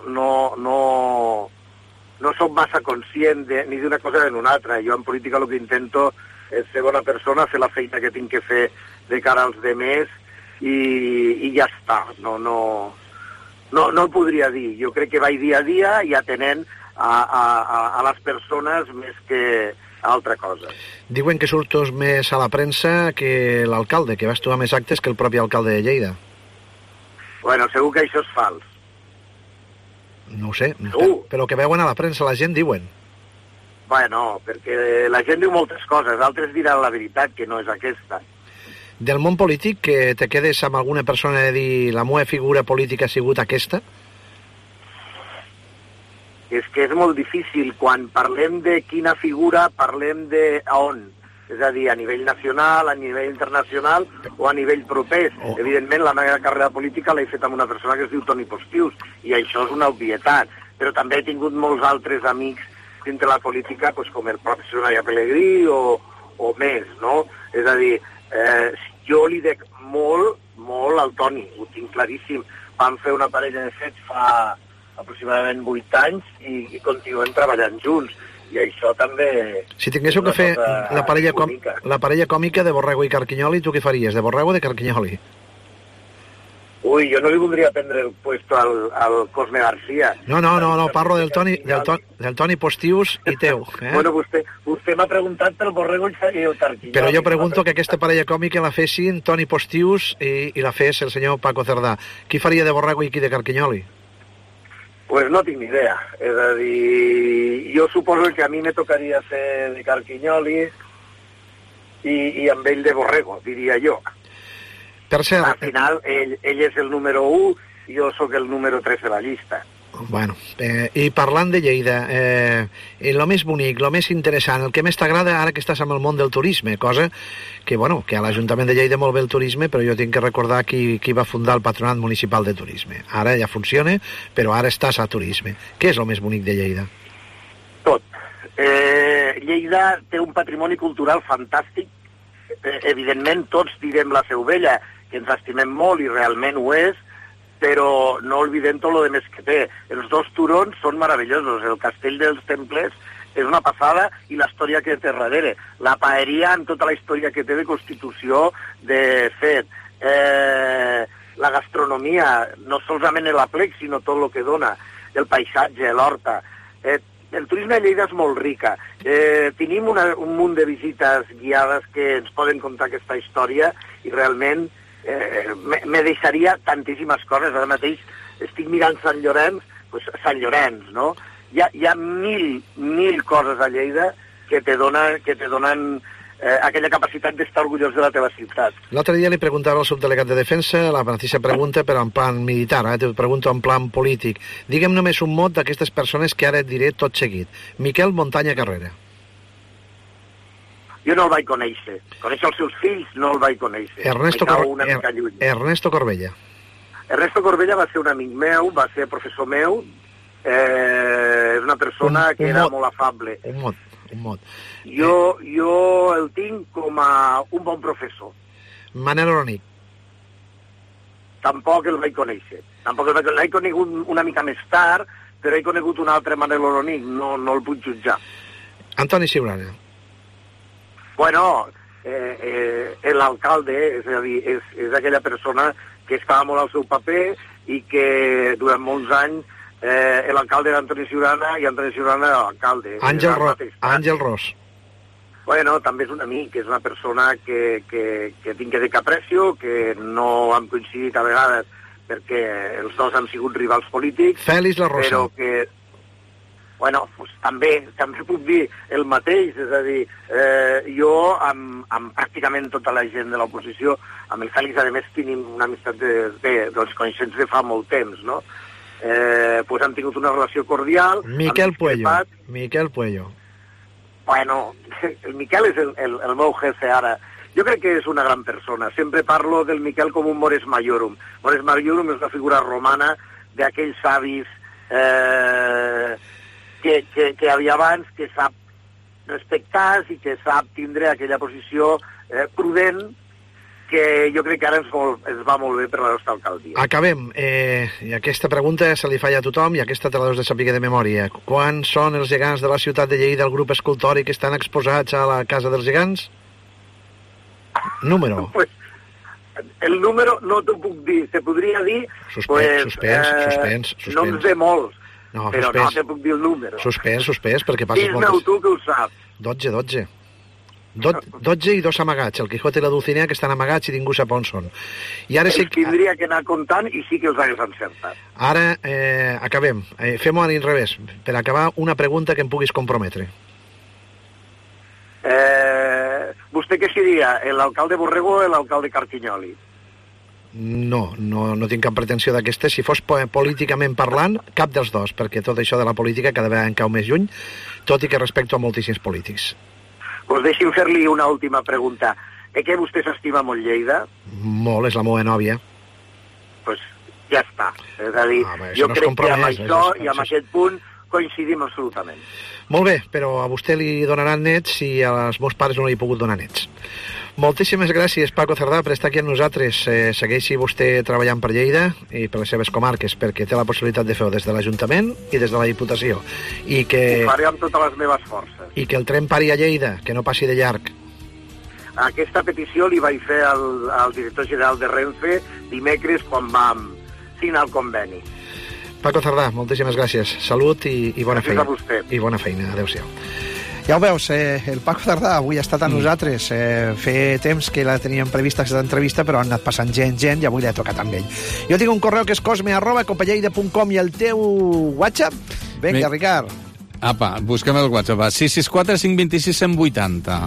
soc massa conscient ni d'una cosa ni d'una altra. Jo en política el que intento és ser bona persona, fer la feina que tinc que fer de cara als demés i ja està. No ho podria dir. Jo crec que vaig dia a dia i atenent a les persones més que altra cosa. Diuen que surtos més a la premsa que l'alcalde, que vas tu a més actes que el propi alcalde de Lleida. Bueno, segur que això és fals. No ho sé, però que veuen a la premsa, la gent diuen. Bueno, perquè la gent diu moltes coses, altres diran la veritat, que no és aquesta. Del món polític, que te quedes amb alguna persona de dir la meva figura política ha sigut aquesta? És que és molt difícil. Quan parlem de quina figura, parlem de on. És a dir, a nivell nacional, a nivell internacional o a nivell proper. Evidentment, la meva carrera política l'he fet amb una persona que es diu Toni Postius, i això és una obvietat. Però també he tingut molts altres amics dintre la política, com el propi Soraya Pellegrí o més, no? És a dir, jo li dec molt al Toni, ho tinc claríssim. Vam fer una parella de fets fa aproximadament 8 anys i continuem treballant junts, i això també... Si tinguéssiu que fer la parella còmica de Borrego i Carquinyoli, tu què faries, de Borrego o de Carquinyoli? Ui, jo no li voldria prendre el puesto al Cosme García. No, parlo del Toni Postius i teu. Bueno, vostè m'ha preguntat pel Borrego i el Carquinyoli. Però jo pregunto que aquesta parella còmica la fessin Toni Postius i la fes el senyor Paco Cerdà. Qui faria de Borrego i qui de Carquinyoli? Pues no tinc ni idea. És a dir, jo suposo que a mi me tocaria ser de Carquinyoli i amb ell de Borrego, diria jo. Per cert... Al final, ell és el número 1 i jo sóc el número 3 de la llista. Bueno, i parlant de Lleida, el més bonic, el més interessant, el que més t'agrada ara que estàs amb el món del turisme, cosa que, que a l'Ajuntament de Lleida molt bé el turisme, però jo tinc que recordar qui va fundar el Patronat Municipal de Turisme. Ara ja funciona, però ara estàs a turisme. Què és el més bonic de Lleida? Tot. Lleida té un patrimoni cultural fantàstic. Evidentment, tots direm la Seu Vella, que ens estimem molt i realment ho és, però no oblidem tot el més que té. Els dos turons són meravellosos. El Castell dels Temples és una passada i la història que té darrere. La paeria amb tota la història que té de constitució, de fet. La gastronomia, no solament l'aplec, sinó tot el que dona. El paisatge, l'horta. El turisme a Lleida és molt rica. Tenim un munt de visites guiades que ens poden contar aquesta història i realment me deixaria tantíssimes coses. Ara mateix estic mirant Sant Llorenç, Sant Llorenç, no? Hi ha mil coses a Lleida que te donen aquella capacitat d'estar orgullós de la teva ciutat. L'altre dia li preguntava al subdelegat de Defensa la mateixa pregunta, però en plan militar, te pregunto en plan polític. Digue'm només un mot d'aquestes persones que ara et diré tot seguit. Miquel Montanya Carrera. Jo no el vaig conèixer. Conèixer els seus fills no el vaig conèixer. Ernesto Corbella. Ernesto Corbella va ser un amic meu, va ser professor meu, és una persona que era molt afable. Un mot. Jo el tinc com a un bon professor. Manel Oronic. Tampoc el vaig conèixer. L'he conegut una mica més tard, però he conegut un altre Manel Oronic, no el puc jutjar. Antoni Ciurana. Bueno, l'alcalde, és a dir, és aquella persona que estava molt al seu paper i que durant molts anys l'alcalde era Antoni Ciurana i Antoni Ciurana era l'alcalde. Àngel Ros. Bueno, també és un amic, és una persona que tinc que dir que aprecio, que no hem coincidit a vegades perquè els dos han sigut rivals polítics. Fèlix La Rosa. Però que, bueno, pues, també puc dir el mateix, és a dir, jo amb pràcticament tota la gent de l'oposició, amb el Fèlix, a més, tenim una amistat dels coneixents de fa molt temps, no? Pues han tingut una relació cordial. Miquel Puello. Bueno, el Miquel és el meu jefe ara. Jo crec que és una gran persona. Sempre parlo del Miquel com un mores maiorum. Mores maiorum és una figura romana d'aquells savis que havia abans, que sap respectar i que sap tindre aquella posició prudent que jo crec que ara ens va molt bé per la nostra alcaldia. Acabem. I aquesta pregunta se li falla a tothom i aquesta te la deus de saber de memòria. Quants són els gegants de la ciutat de Lleida, el grup escultòric, que estan exposats a la Casa dels Gegants? Número. Pues, el número no t'ho puc dir. Te podria dir... Suspens. Noms de molts. No, però no te puc dir el número. Suspens, perquè passes moltes... Dis-me tu que ho saps. 12 i 2 amagats, el Quijote i la Dulcinea, que estan amagats i ningú sap on són. I ara sí... tindria que anar comptant i sí que els hagués encertat. Ara acabem. Fem-ho a l'inrevés. Per acabar, una pregunta que em puguis comprometre. Vostè què seria? L'alcalde Borrego o l'alcalde Carquinyoli? No tinc cap pretensió d'aquesta. Si fos políticament parlant, cap dels dos, perquè tot això de la política cada vegada em cau més lluny, tot i que respecto a moltíssims polítics. Pues deixi'm fer-li una última pregunta. Que vostè s'estima molt Lleida? Molt, és la meva nòvia. Pues ja està. És a dir, jo crec que amb això i amb aquest punt coincidim absolutament. Molt bé, però a vostè li donaran nets i als meus pares no li he pogut donar nets. Moltíssimes gràcies, Paco Cerdà, per estar aquí amb nosaltres. Segueixi vostè treballant per Lleida i per les seves comarques, perquè té la possibilitat de fer-ho des de l'Ajuntament i des de la Diputació. I que... Ho faré amb totes les meves forces. I que el tren pari a Lleida, que no passi de llarg. Aquesta petició li vaig fer al director general de Renfe dimecres quan vam signar el conveni. Paco Cerdà, moltíssimes gràcies. Salut i bona feina. Gràcies a vostè. I bona feina. Adéu-siau. Ja ho veus, el Paco Cerdà avui ha estat amb nosaltres. Feia temps que la teníem prevista aquesta entrevista, però han anat passant gent, i avui l'ha tocat amb ell. Jo tinc un correu que és cosme@copalleida.com i el teu WhatsApp. Vinga, Ricard. Apa, busquem el WhatsApp. 664 526 180.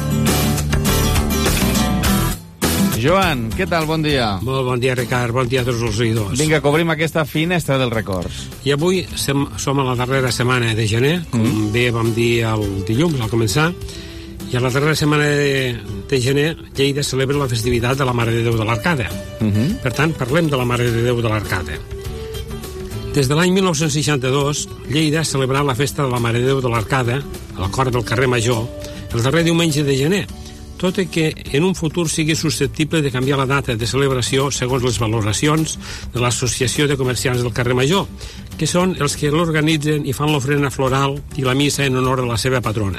Joan, què tal? Bon dia. Molt bon dia, Ricard. Bon dia a tots els oïdors. Vinga, cobrim aquesta finestra dels records. I avui som a la darrera setmana de gener, com bé vam dir el dilluns al començar, i a la darrera setmana de gener Lleida celebra la festivitat de la Mare de Déu de l'Arcada. Per tant, parlem de la Mare de Déu de l'Arcada. Des de l'any 1962, Lleida ha celebrat la festa de la Mare de Déu de l'Arcada, al cor del carrer Major, el darrer diumenge de gener, tot i que en un futur sigui susceptible de canviar la data de celebració segons les valoracions de l'Associació de Comerciants del Carrer Major, que són els que l'organitzen i fan l'ofrena floral i la missa en honor a la seva patrona.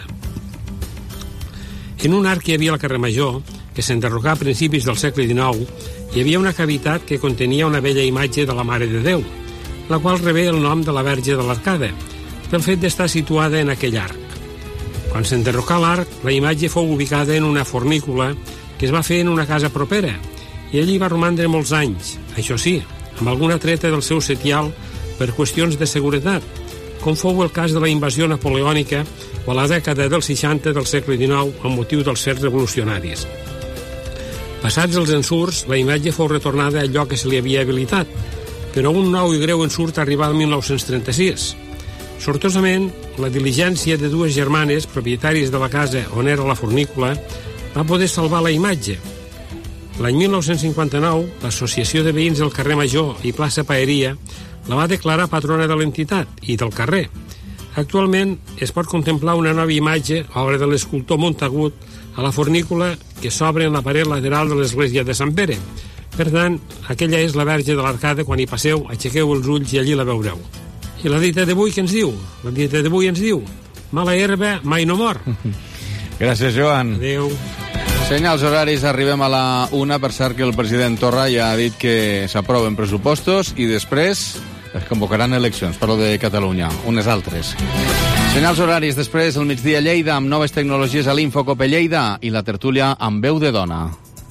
En un arc que hi havia al Carrer Major, que s'enderrocà a principis del segle XIX, hi havia una cavitat que contenia una bella imatge de la Mare de Déu, la qual rebé el nom de la Verge de l'Arcada, pel fet d'estar situada en aquell arc. Quan s'enderrocà l'arc, la imatge fou ubicada en una fornícula que es va fer en una casa propera i allí va romandre molts anys, això sí, amb alguna treta del seu setial per qüestions de seguretat, com fou el cas de la invasió napoleònica o a la dècada dels 60 del segle XIX amb motiu dels fets revolucionaris. Passats els ensurts, la imatge fou retornada al lloc que se li havia habilitat, però un nou i greu ensurt arribà el 1936. Sortosament, la diligència de dues germanes, propietaris de la casa on era la fornícula, va poder salvar la imatge. L'any 1959, l'Associació de Veïns del carrer Major i plaça Paeria la va declarar patrona de l'entitat i del carrer. Actualment es pot contemplar una nova imatge, obra de l'escultor Montagut, a la fornícula que s'obre en la paret lateral de l'església de Sant Pere. Per tant, aquella és la Verge de l'Arcada. Quan hi passeu, aixequeu els ulls i allí la veureu. I la dita d'avui què ens diu? La dita d'avui ens diu: mala herba mai no mor. Gràcies, Joan. Adéu. Senyals horaris, arribem a la 1. Per cert que el president Torra ja ha dit que s'aproven pressupostos i després es convocaran eleccions, parlo de Catalunya, unes altres. Senyals horaris, després el migdia a Lleida, amb noves tecnologies a l'Infocope Lleida i la tertúlia amb veu de dona.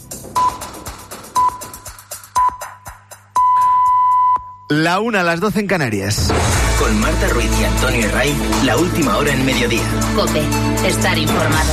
La 1 a las 12 en Canarias. Con Marta Ruiz y Antonio Herray, la última hora en mediodía. COPE, estar informado.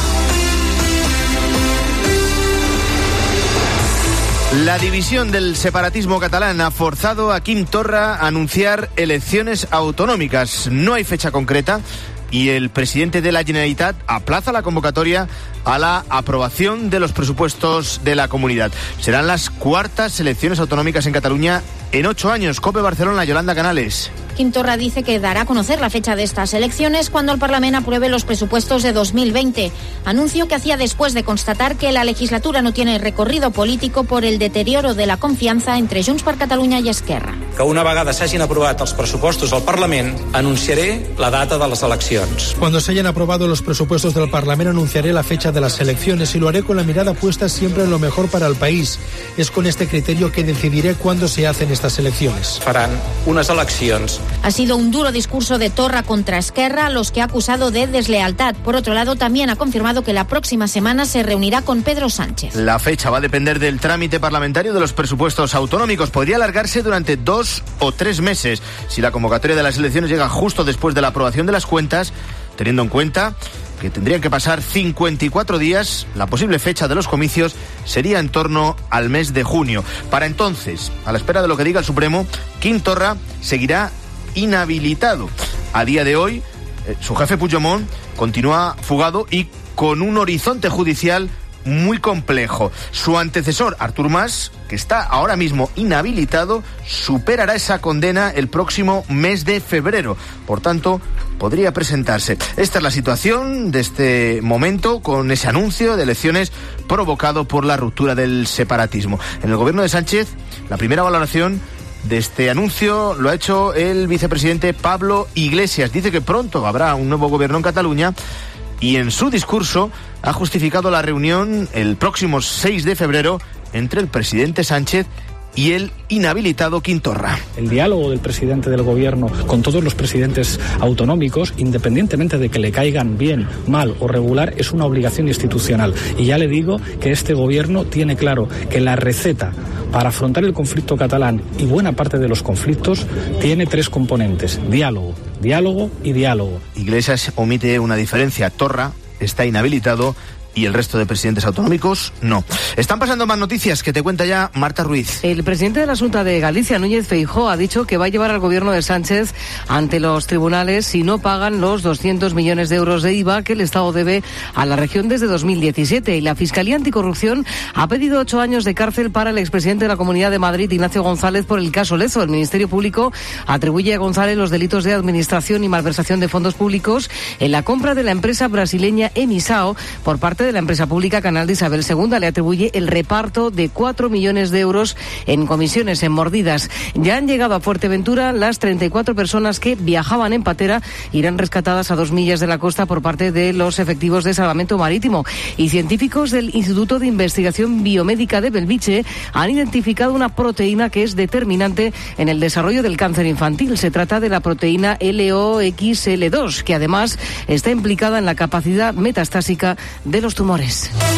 La división del separatismo catalán ha forzado a Quim Torra a anunciar elecciones autonómicas. No hay fecha concreta y el presidente de la Generalitat aplaza la convocatoria a la aprobación de los presupuestos de la comunidad. Serán las cuartas elecciones autonómicas en Cataluña en 8 años. COPE Barcelona, Yolanda Canales. Quim Torra dice que dará a conocer la fecha de estas elecciones cuando el Parlamento apruebe los presupuestos de 2020. Anuncio que hacía después de constatar que la legislatura no tiene recorrido político por el deterioro de la confianza entre Junts per Catalunya i Esquerra. Que una vegada s'hagin aprovat els pressupostos al Parlament, anunciaré la data de les eleccions. Cuando se hayan aprobado los presupuestos del Parlamento, anunciaré la fecha de las elecciones y lo haré con la mirada puesta siempre en lo mejor para el país. Es con este criterio que decidiré cuándo se hacen estas elecciones. Faran unes eleccions. Ha sido un duro discurso de Torra contra Esquerra, a los que ha acusado de deslealtad. Por otro lado, también ha confirmado que la próxima semana se reunirá con Pedro Sánchez. La fecha va a depender del trámite parlamentario de los presupuestos autonómicos. Podría alargarse durante 2 o 3 meses si la convocatoria de las elecciones llega justo después de la aprobación de las cuentas, teniendo en cuenta que tendrían que pasar 54 días. La posible fecha de los comicios sería en torno al mes de junio. Para entonces, a la espera de lo que diga el Supremo, Quim Torra seguirá inhabilitado. A día de hoy, su jefe Puigdemont continúa fugado y con un horizonte judicial muy complejo. Su antecesor, Artur Mas, que está ahora mismo inhabilitado, superará esa condena el próximo mes de febrero. Por tanto, podría presentarse. Esta es la situación de este momento, con ese anuncio de elecciones provocado por la ruptura del separatismo. En el gobierno de Sánchez, la primera valoración de este anuncio lo ha hecho el vicepresidente Pablo Iglesias. Dice que pronto habrá un nuevo gobierno en Cataluña y en su discurso ha justificado la reunión el próximo 6 de febrero entre el presidente Sánchez y el inhabilitado Quim Torra. El diálogo del presidente del gobierno con todos los presidentes autonómicos, independientemente de que le caigan bien, mal o regular, es una obligación institucional. Y ya le digo que este gobierno tiene claro que la receta para afrontar el conflicto catalán y buena parte de los conflictos tiene 3 componentes: diálogo, diálogo y diálogo. Iglesias omite una diferencia. Torra está inhabilitado y el resto de presidentes autonómicos no. Están pasando más noticias que te cuenta ya Marta Ruiz. El presidente de la Xunta de Galicia, Núñez Feijóo, ha dicho que va a llevar al gobierno de Sánchez ante los tribunales si no pagan los 200 millones de euros de IVA que el Estado debe a la región desde 2017. Y la Fiscalía Anticorrupción ha pedido 8 años de cárcel para el expresidente de la Comunidad de Madrid, Ignacio González, por el caso Lezo. El Ministerio Público atribuye a González los delitos de administración y malversación de fondos públicos en la compra de la empresa brasileña Emisao por parte de la empresa pública Canal de Isabel II. Le atribuye el reparto de 4 millones de euros en comisiones en mordidas. Ya han llegado a Fuerteventura las 34 personas que viajaban en patera. Irán rescatadas a 2 millas de la costa por parte de los efectivos de salvamento marítimo. Y científicos del Instituto de Investigación Biomédica de Belviche han identificado una proteína que es determinante en el desarrollo del cáncer infantil. Se trata de la proteína LOXL2, que además está implicada en la capacidad metastásica de los tumores.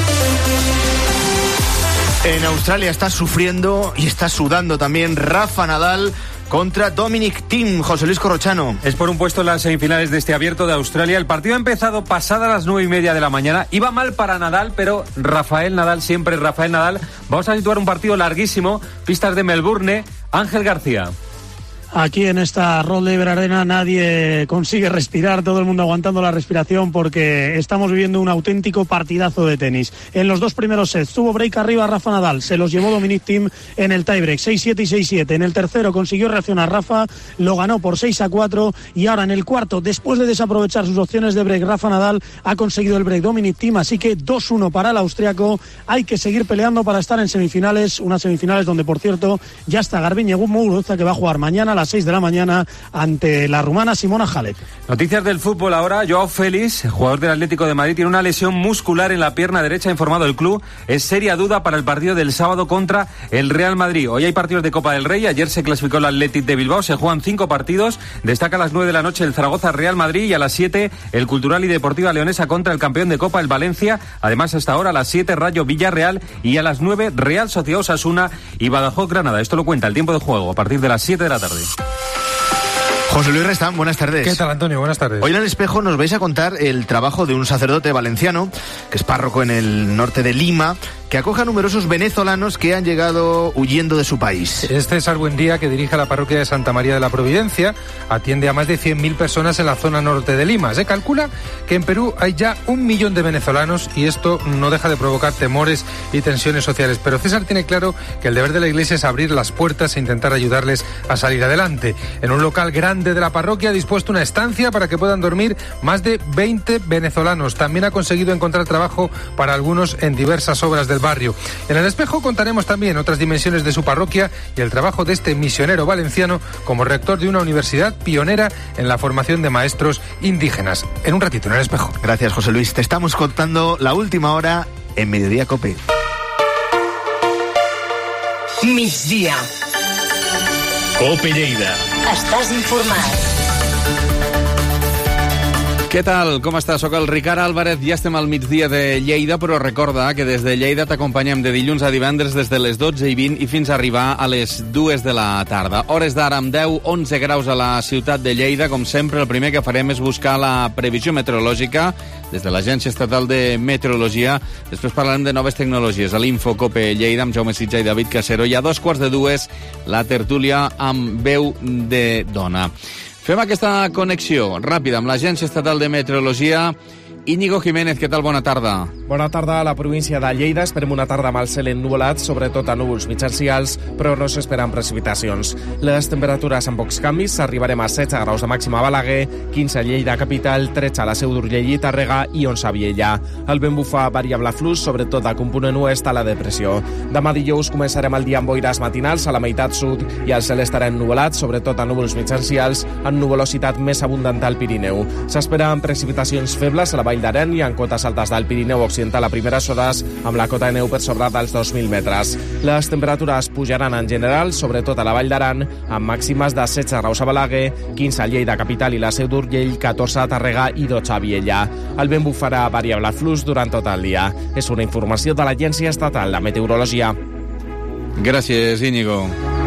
En Australia está sufriendo y está sudando también Rafa Nadal contra Dominic Thiem. José Luis Corrochano. Es por un puesto en las semifinales de este Abierto de Australia. El partido ha empezado pasada las 9:30 de la mañana. Iba mal para Nadal, pero Rafael Nadal, siempre Rafael Nadal. Vamos a situar un partido larguísimo. Pistas de Melbourne. Ángel García. Aquí en esta Rod Laver Arena nadie consigue respirar, todo el mundo aguantando la respiración porque estamos viviendo un auténtico partidazo de tenis. En los dos primeros sets tuvo break arriba Rafa Nadal, se los llevó Dominic Thiem en el tiebreak, 6-7 y 6-7. En el tercero consiguió reaccionar Rafa, lo ganó por 6-4 y ahora en el cuarto, después de desaprovechar sus opciones de break, Rafa Nadal ha conseguido el break Dominic Thiem, así que 2-1 para el austriaco. Hay que seguir peleando para estar en semifinales, unas semifinales donde, por cierto, ya está Garbiñe Muguruza, que va a jugar mañana a las 6 de la mañana ante la rumana Simona Halep. Noticias del fútbol ahora. Joao Félix, jugador del Atlético de Madrid, tiene una lesión muscular en la pierna derecha, ha informado el club. Es seria duda para el partido del sábado contra el Real Madrid. Hoy hay partidos de Copa del Rey. Ayer se clasificó el Athletic de Bilbao. Se juegan 5 partidos. Destaca a las 9 de la noche el Zaragoza Real Madrid y a las 7 el Cultural y Deportiva Leonesa contra el campeón de Copa, el Valencia. Además, hasta ahora a las 7 Rayo Villarreal y a las 9 Real Sociedad Osasuna y Badajoz Granada. Esto lo cuenta el tiempo de juego a partir de las 7 de la tarde. José Luis Restán, buenas tardes. ¿Qué tal, Antonio? Buenas tardes. Hoy en El Espejo nos vais a contar el trabajo de un sacerdote valenciano, que es párroco en el norte de Lima, que acoge a numerosos venezolanos que han llegado huyendo de su país. Es César Buendía, que dirige la parroquia de Santa María de la Providencia. Atiende a más de 100.000 personas en la zona norte de Lima. Se calcula que en Perú hay ya 1 millón de venezolanos y esto no deja de provocar temores y tensiones sociales. Pero César tiene claro que el deber de la Iglesia es abrir las puertas e intentar ayudarles a salir adelante. En un local grande de la parroquia ha dispuesto una estancia para que puedan dormir más de 20 venezolanos. También ha conseguido encontrar trabajo para algunos en diversas obras del barrio. En El Espejo contaremos también otras dimensiones de su parroquia y el trabajo de este misionero valenciano como rector de una universidad pionera en la formación de maestros indígenas. En un ratito en El Espejo. Gracias, José Luis. Te estamos contando la última hora en Mediodía COPE. Migdia. COPE Lleida. Estàs informat. Què tal? Com estàs? Soc el Ricard Álvarez, ja estem al migdia de Lleida, però recorda que des de Lleida t'acompanyem de dilluns a divendres des de les 12:20 i fins a arribar a les 2 de la tarda. Hores d'ara amb 10, 11 graus a la ciutat de Lleida. Com sempre, el primer que farem és buscar la previsió meteorològica des de l'Agència Estatal de Meteorologia. Després parlarem de noves tecnologies a l'Info COPE Lleida amb Jaume Sitja i David Casero. I a 2:15, la tertúlia amb veu de dona. Fem aquesta connexió ràpida amb l'Agència Estatal de Meteorologia. Íñigo Jiménez, què tal? Bona tarda. Bona tarda a la província de Lleida. Esperem una tarda amb el cel ennuvolat, sobretot a núvols mitjans i alts, però no s'esperen precipitacions. Les temperatures amb pocs canvis, arribarem a 16 graus de màxima a Balaguer, 15 a Lleida capital, 13 a la Seu d'Urgell i Tàrrega i 11 a Viella. El vent bufa variable flux, sobretot a component oest a la depressió. Demà dijous començarem el dia amb boires matinals a la meitat sud i el cel estarà ennuvolat, sobretot a núvols mitjans i alts, amb nuvolositat més abundant al Pirineu. S'esperen precipitacions febles a la Vall d'Aran i en cotes altes del Pirineu Occidental a primeres hores, amb la cota de neu per sobre dels 2.000 metres. Les temperatures pujaran en general, sobretot a la Vall d'Aran, amb màximes de 16 graus a Balaguer, 15 a Lleida capital i la Seu d'Urgell, 14 a Tàrrega i 12 a Viella. El vent bufarà variable flux durant tot el dia. És una informació de l'Agència Estatal de Meteorologia. Gràcies, Íñigo.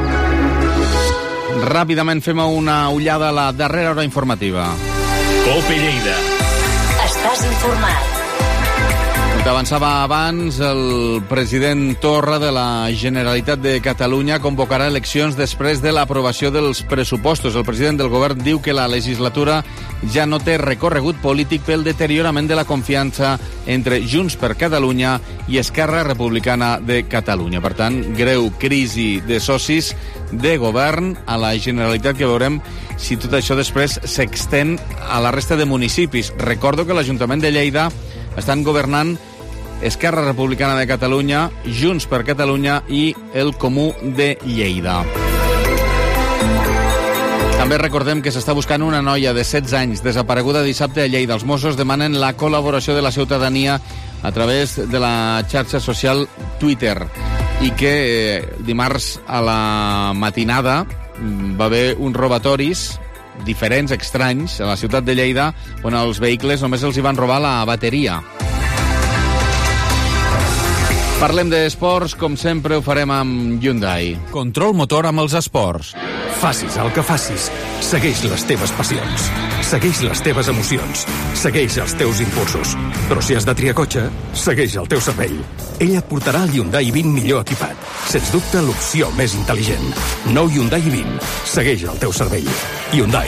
Ràpidament fem una ullada a la darrera hora informativa. COPE Lleida. Estàs informat. T'avançava abans, el president Torra de la Generalitat de Catalunya convocarà eleccions després de l'aprovació dels pressupostos. El president del govern diu que la legislatura ja no té recorregut polític pel deteriorament de la confiança entre Junts per Catalunya i Esquerra Republicana de Catalunya. Per tant, greu crisi de socis de govern a la Generalitat, que veurem si tot això després s'extén a la resta de municipis. Recordo que l'Ajuntament de Lleida estan governant Esquerra Republicana de Catalunya, Junts per Catalunya i el Comú de Lleida. També recordem que s'està buscant una noia de 16 anys desapareguda dissabte a Lleida. Els Mossos demanen la col·laboració de la ciutadania a través de la xarxa social Twitter i que dimarts a la matinada va haver uns robatoris diferents, estranys, a la ciutat de Lleida, on els vehicles només els hi van robar la bateria. Parlem d'esports, com sempre ho farem amb Hyundai. Control motor amb els esports. Facis el que facis, segueix les teves passions, segueix les teves emocions, segueix els teus impulsos. Però si has de triar cotxe, segueix el teu cervell. Ell et portarà el Hyundai i20 millor equipat. Sens dubte, l'opció més intel·ligent. Nou Hyundai i20. Segueix el teu cervell. Hyundai.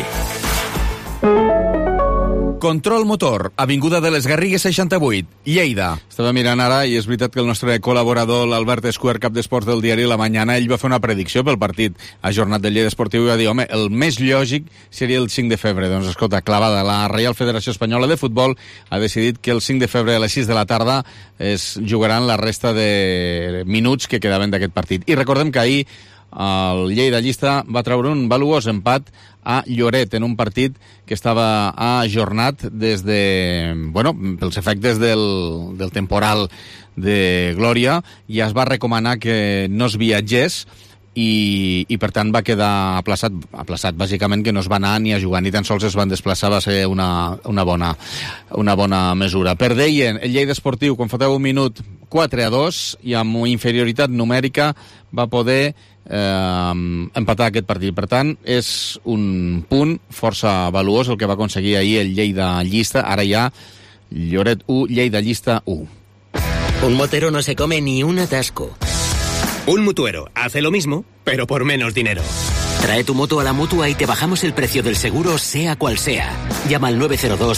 Control Motor, Avinguda de les Garrigues 68, Lleida. Estava mirant ara i és veritat que el nostre col·laborador, l'Albert Escuer, cap d'esports del diari La Mañana, ell va fer una predicció pel partit ajornat del Lleida Esportiu i va dir, home, el més lògic seria el 5 de febrer. Doncs escolta, clavada, la Reial Federació Espanyola de Futbol ha decidit que el 5 de febrer a les 6 de la tarda es jugaran la resta de minuts que quedaven d'aquest partit. I recordem que ahir el Lleida Llista va treure un valuós empat a Lloret en un partit que estava ajornat des de, bueno, pels efectes del temporal de Glòria, i es va recomanar que no es viatgés i per tant va quedar aplaçat bàsicament, que no es va anar ni a jugar ni tan sols es van desplaçar. Va ser una bona mesura. Perdeien el Lleida Esportiu quan faltava un minut 4-2 i amb inferioritat numèrica va poder empatar aquest partit. Per tant, és un punt força valuós el que va aconseguir ahir el Lleida Llista. Ara ja Lloret 1, Lleida Llista 1. Un motero no se come ni un atasco. Un mutuero hace lo mismo, pero por menos dinero. Trae tu moto a la Mutua y te bajamos el precio del seguro, sea cual sea. Llama al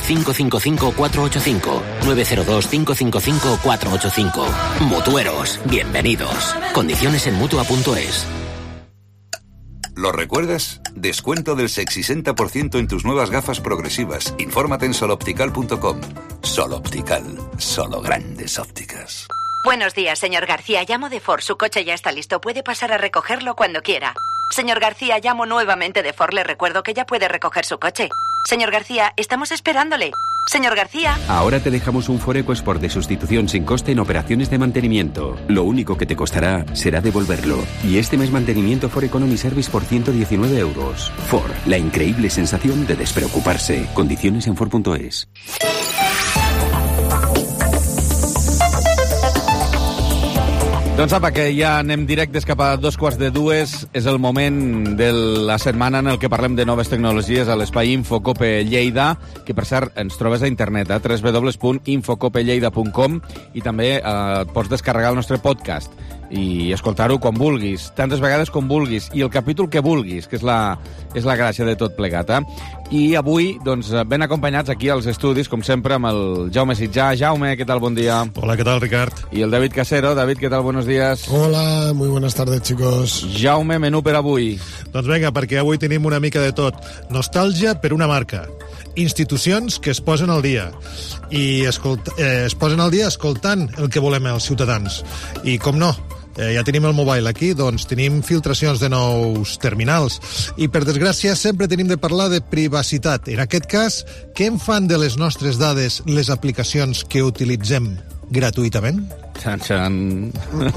902-555-485. 902-555-485. Mutueros, bienvenidos. Condiciones en Mutua.es. ¿Lo recuerdas? Descuento del 60% en tus nuevas gafas progresivas. Infórmate en soloptical.com. Soloptical, solo grandes ópticas. Buenos días, señor García. Llamo de Ford. Su coche ya está listo. Puede pasar a recogerlo cuando quiera. Señor García, llamo nuevamente de Ford. Le recuerdo que ya puede recoger su coche. Señor García, estamos esperándole. Señor García. Ahora te dejamos un Ford EcoSport de sustitución sin coste en operaciones de mantenimiento. Lo único que te costará será devolverlo. Y este mes mantenimiento Ford Economy Service por 119 euros. Ford, la increíble sensación de despreocuparse. Condiciones en Ford.es. Doncs apa, que ja anem directes cap a 2:45. És el moment de la setmana en el que parlem de noves tecnologies a l'espai Infocope Lleida, que per cert ens trobes a internet a www.infocopelleida.com, i també pots descarregar el nostre podcast i escoltar-ho quan vulguis, tantes vegades com vulguis, i el capítol que vulguis, que és la gràcia de tot plegat. I avui, doncs, ben acompanyats aquí als estudis, com sempre, amb el Jaume Sitjà. Jaume, què tal? Bon dia. Hola, ¿qué tal, Ricard? Y el David Casero. David, ¿qué tal? Buenos días. Hola, muy buenas tardes, chicos. Jaume, menú per avui. Doncs vinga, perquè avui tenim una mica de tot. Nostàlgia per una marca. Institucions que es posen al dia. I es posen al dia escoltant el que volem els ciutadans. I com no, ja tenim el mobile aquí, doncs tenim filtracions de nous terminals. I per desgràcia sempre tenim de parlar de privacitat. En aquest cas, què en fan de les nostres dades les aplicacions que utilitzem gratuïtament? Xan, xan.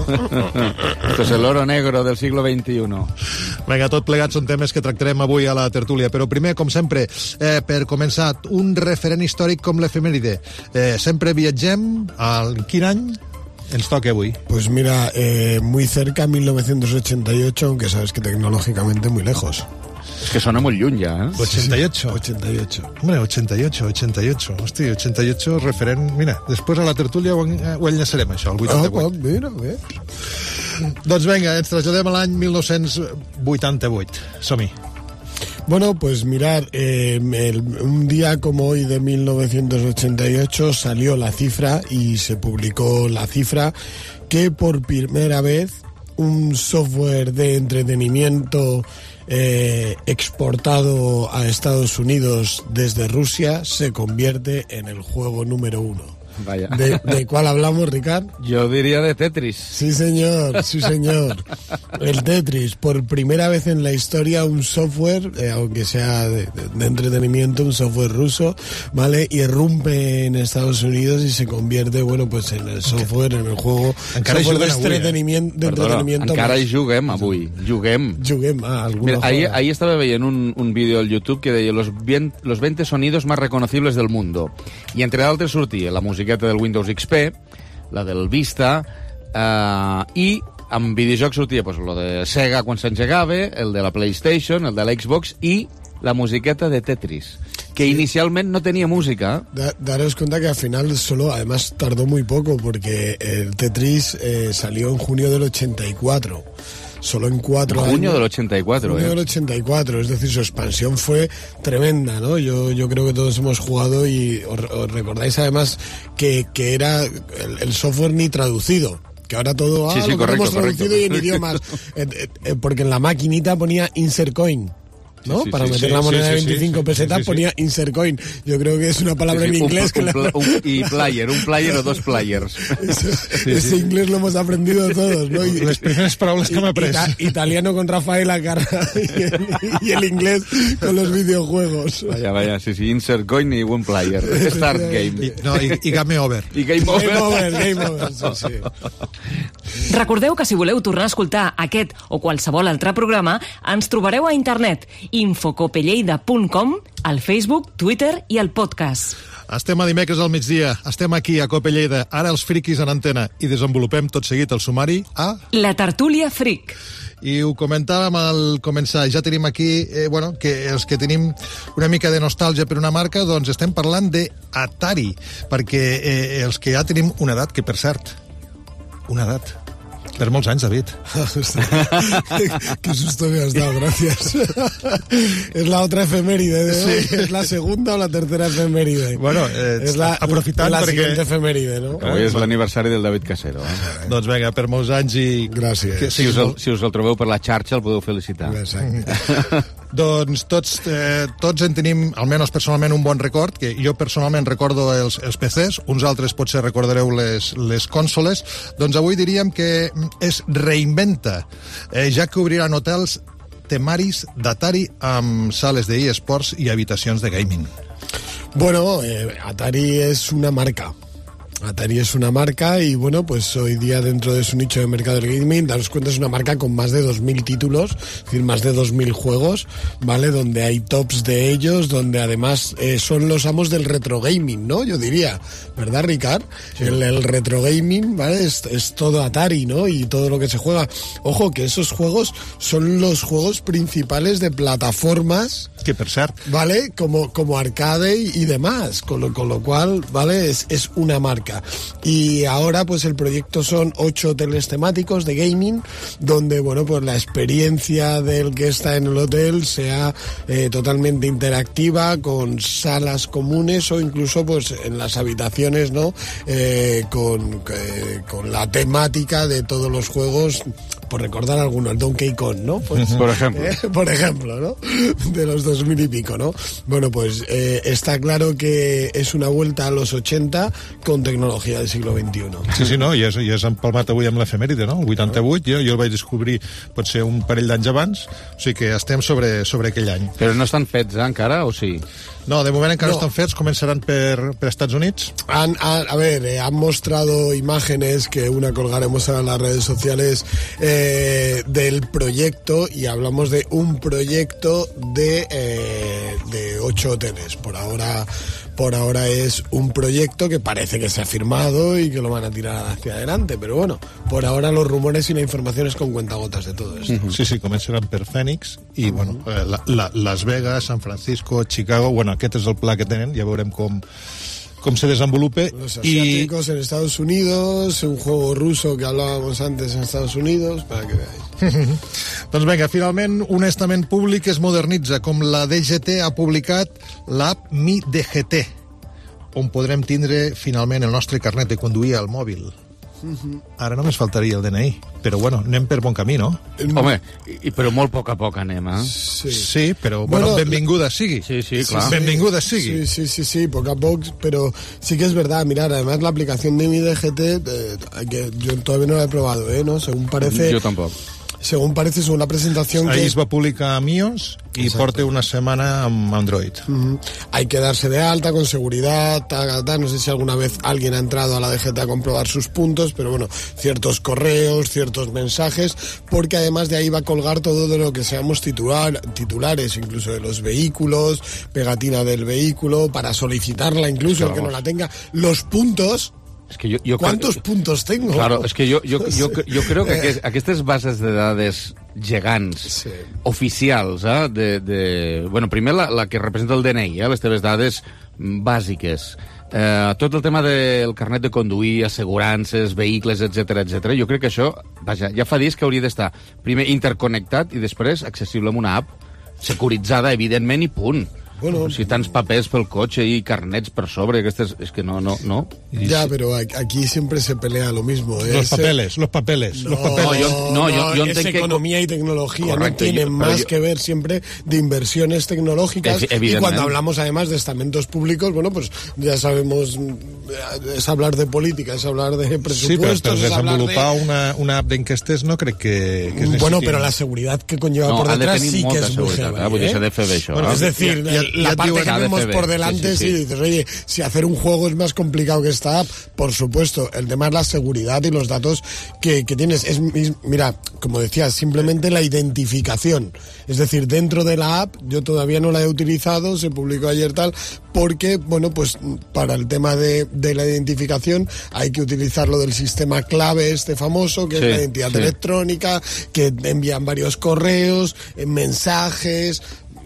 Esto es el oro negro del siglo XXI. Vinga, tot plegat són temes que tractarem avui a la tertúlia, però primer, com sempre, per començar, un referent històric com l'efemèride. Sempre viatgem al quin any ens toca avui? Pues mira, muy cerca, 1988, aunque sabes que tecnológicamente muy lejos. Es que sona molt lluny ja, eh? 88. 88. Hombre, 88. Hosti, 88 referent... Mira, després a la tertúlia ho enllaçarem, això, el 88. Mira, bé. Doncs vinga, ens traslladem a l'any 1988. Som-hi. Bueno, pues mirar, un día como hoy de 1988 salió la cifra y se publicó la cifra que por primera vez un software de entretenimiento exportado a Estados Unidos desde Rusia se convierte en el juego número 1. Vaya. ¿De cuál hablamos, Ricard? Yo diría de Tetris. Sí, señor, sí, señor. El Tetris, por primera vez en la historia, un software, aunque sea de entretenimiento, un software ruso, ¿vale? Irrumpe en Estados Unidos y se convierte, bueno, pues en el software, en el juego, software de entretenimiento. Encara hi juguem avui. Juguem, alguna Mira, ahí estaba viendo un vídeo al YouTube que deia los 20 sonidos más reconocibles del mundo. I entre d'altres sortia la musiqueta del Windows XP, la del Vista, i amb videojocs sortia pues, lo de Sega quan s'engegava, el de la PlayStation, el de la Xbox i la musiqueta de Tetris, que inicialmente no tenía música. Daros cuenta que al final solo, además tardó muy poco, porque el Tetris salió en junio del 84. Solo en 4 años. Junio del 84, Junio del 84, es decir, su expansión fue tremenda, ¿no? Yo creo que todos hemos jugado y os recordáis además que era el software ni traducido. Que ahora todo sí, lo correcto, hemos traducido y en idiomas. Porque en la maquinita ponía insert coin, ¿no? Para meter la moneda de 25 pesetas ponía insert coin. Yo creo que es una palabra en inglés y player, un player o dos players. Ese inglés lo hemos aprendido todos, ¿no? Y les primeras palabras que me après. Italiano con Rafael Acarra y el inglés con los videojuegos. Vaya, sí, insert coin i one player. Start game. I game over. I game over. Game over, sí. Recordeu que si voleu tornar a escoltar aquest o qualsevol altre programa, ens trobareu a internet infocopelleida.com, al Facebook, Twitter i al podcast. Estem a dimecres al migdia, estem aquí a Cope Lleida, ara els friquis en antena, i desenvolupem tot seguit el sumari a... La tertúlia fric. I ho comentàvem al començar, ja tenim aquí, que els que tenim una mica de nostàlgia per una marca, doncs estem parlant d'Atari, perquè els que ja tenim una edat, que per cert, una edat... Per molts anys, David. Qué susto me has dado, gracias. Es la otra efeméride de hoy. Sí. ¿Es la segunda o la tercera efeméride? Bueno, aprofitant la perquè... siguiente efeméride, no? Avui és l'aniversari del David Casero. Doncs vinga, per molts anys i... Gràcies. Si us el trobeu per la xarxa, el podeu felicitar. Exacte. Doncs tots en tenim, almenys personalment, un bon record, que jo personalment recordo els PCs, uns altres potser recordareu les consoles. Doncs avui diríem que es reinventa, ja que obriran hotels temaris d'Atari amb sales de eSports i habitacions de gaming. Bueno, Atari es una marca. Atari es una marca y bueno, pues hoy día dentro de su nicho de mercado del gaming, daros cuenta, es una marca con más de 2.000 títulos, es decir, más de 2.000 juegos, ¿vale? Donde hay tops de ellos, donde además son los amos del retro gaming, ¿no? Yo diría, ¿verdad, Ricard? Sí. El retro gaming, ¿vale? Es todo Atari, ¿no? Y todo lo que se juega. Ojo, que esos juegos son los juegos principales de plataformas, que per cert, ¿vale? Como arcade y demás, con lo cual, ¿vale? Es una marca. Y ahora pues el proyecto son 8 hoteles temáticos de gaming, donde bueno, pues la experiencia del que está en el hotel sea totalmente interactiva, con salas comunes o incluso pues en las habitaciones, ¿no? Con la temática de todos los juegos, por recordar algunos, el Donkey Kong, ¿no? Pues, por ejemplo. Por ejemplo, ¿no? De los 2000 y pico, ¿no? Bueno, pues está claro que es una vuelta a los 80 con tecnologia del siglo XXI. Sí, no? I és empalmat avui amb l'efemèride, no? El 88, jo el vaig descobrir potser un parell d'anys abans, o sigui que estem sobre aquell any. Però no estan fets encara, o sí? No, de moment encara no estan fets, començaran per Estats Units. Han mostrado imágenes que una colgaremos en las redes sociales del proyecto, y hablamos de un proyecto de 8 hoteles. Por ahora es un proyecto que parece que se ha firmado y que lo van a tirar hacia adelante, pero bueno, por ahora los rumores y la información es con cuentagotas de todo esto. Sí, començaran per Phoenix i bueno, Las Vegas, San Francisco, Chicago, bueno, aquest és el pla que tenen, ja veurem com se desenvolupe. Los asiáticos en Estados Unidos, un juego ruso que hablábamos antes en Estados Unidos, para que veáis. Doncs vinga, finalment un estament públic es modernitza, com la DGT ha publicat l'app Mi DGT, on podrem tindre finalment el nostre carnet de conduir al mòbil. Ara només faltaria el DNI, però bueno, anem per bon camí, no? Home, però molt a poc anem, eh? Sí, però bueno, benvinguda sigui. Sí, claro. Benvinguda sigui. Sí, poco a poco, pero sí que es verdad. Mirar, además la aplicación de Mi DGT, yo todavía no la he probado, ¿no? Según parece... Yo tampoco. Según parece, según la presentación... Ahí es va publicar a iOS y porta una semana amb Android. Hay que darse de alta con seguridad, no sé si alguna vez alguien ha entrado a la DGT a comprobar sus puntos, pero bueno, ciertos correos, ciertos mensajes, porque además de ahí va a colgar todo de lo que seamos titulares, incluso de los vehículos, pegatina del vehículo, para solicitarla incluso, el que no la tenga, los puntos... Es que yo ¿Cuántos puntos tengo? Claro, es que yo creo que aquestes bases de dades gegants, oficials, bueno, primer la que representa el DNI, les teves dades bàsiques, tot el tema del carnet de conduir, assegurances, vehicles, etc, jo crec que això, vaja, ja fa dies que hauria d'estar primer interconnectat i després accessible amb una app securitzada, evidentment, i punt. Bueno, si tants papers pel cotxe y carnets per sobre, es que no. Ya, pero aquí siempre se pelea lo mismo. Los papeles. No, yo es economía y tecnología. Correcto, no tienen más que ver siempre de inversiones tecnológicas. Y cuando hablamos además de estamentos públicos, bueno, pues ya sabemos, es hablar de política, es hablar de presupuestos. Sí, pero desenvolupar una app d'enquestes no crec que es necesari. Bueno, pero la seguridad que conlleva por detrás sí que es muy heavy. Es decir, la parte que tenemos por delante, sí, dices, oye, si hacer un juego es más complicado que esta app, por supuesto, el tema es la seguridad y los datos que tienes. Mira, como decías, simplemente la identificación. Es decir, dentro de la app, yo todavía no la he utilizado, se publicó ayer tal, porque, bueno, pues para el tema de la identificación hay que utilizar lo del sistema clave famoso, que es la identidad electrónica, que envían varios correos, mensajes.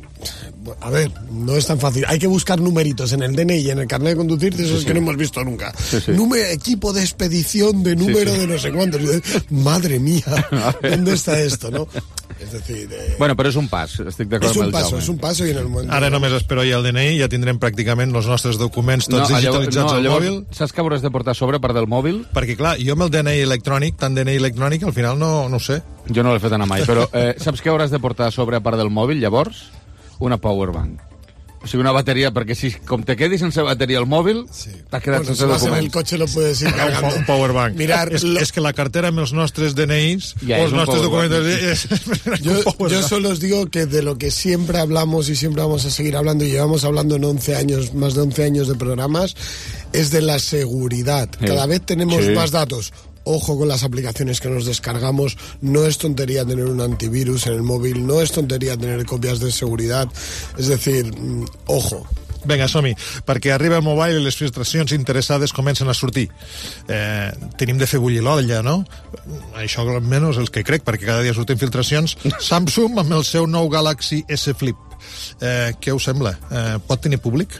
A ver, no es tan fácil. Hay que buscar numeritos en el DNI y en el carnet de conducir de esos que no hemos visto nunca. Equipo de expedición de número de no sé cuántos. Madre mía, ¿dónde está esto, no? Es decir... Bueno, però és un pas, estic d'acord amb el Jaume. És un pas, i en el moment... Ara només espero ja el DNI, ja tindrem pràcticament els nostres documents tots digitalitzats al mòbil. Saps que hauràs de portar a sobre part del mòbil? Perquè, clar, jo amb el DNI electrònic, tant DNI electrònic, al final no ho sé. Jo no l'he fet anar mai, però saps què hauràs de portar a sobre a part del mòbil, llavors? Una powerbank. O sigui, una bateria, perquè si com te quedis sense bateria al mòbil, t'has quedat sense documents. En el cotxe lo puedes ir cargando. Un powerbank. Mirar, és que la cartera amb els nostres DNIs o els nostres documentos... Yo solo os digo que de lo que siempre hablamos y siempre vamos a seguir hablando, y llevamos hablando en 11 años, más de 11 años de programas, es de la seguridad. Cada vez tenemos más datos. Ojo con las aplicaciones que nos descargamos, no es tontería tener un antivirus en el móvil, no es tontería tener copias de seguridad, es decir, ojo. Vinga, som-hi, perquè arriba el mobile i les filtracions interessades comencen a sortir. Tenim de fer bullir l'olla, no? Això almenys els que crec, perquè cada dia surten filtracions. Samsung amb el seu nou Galaxy S Flip. Què us sembla? Pot tenir públic?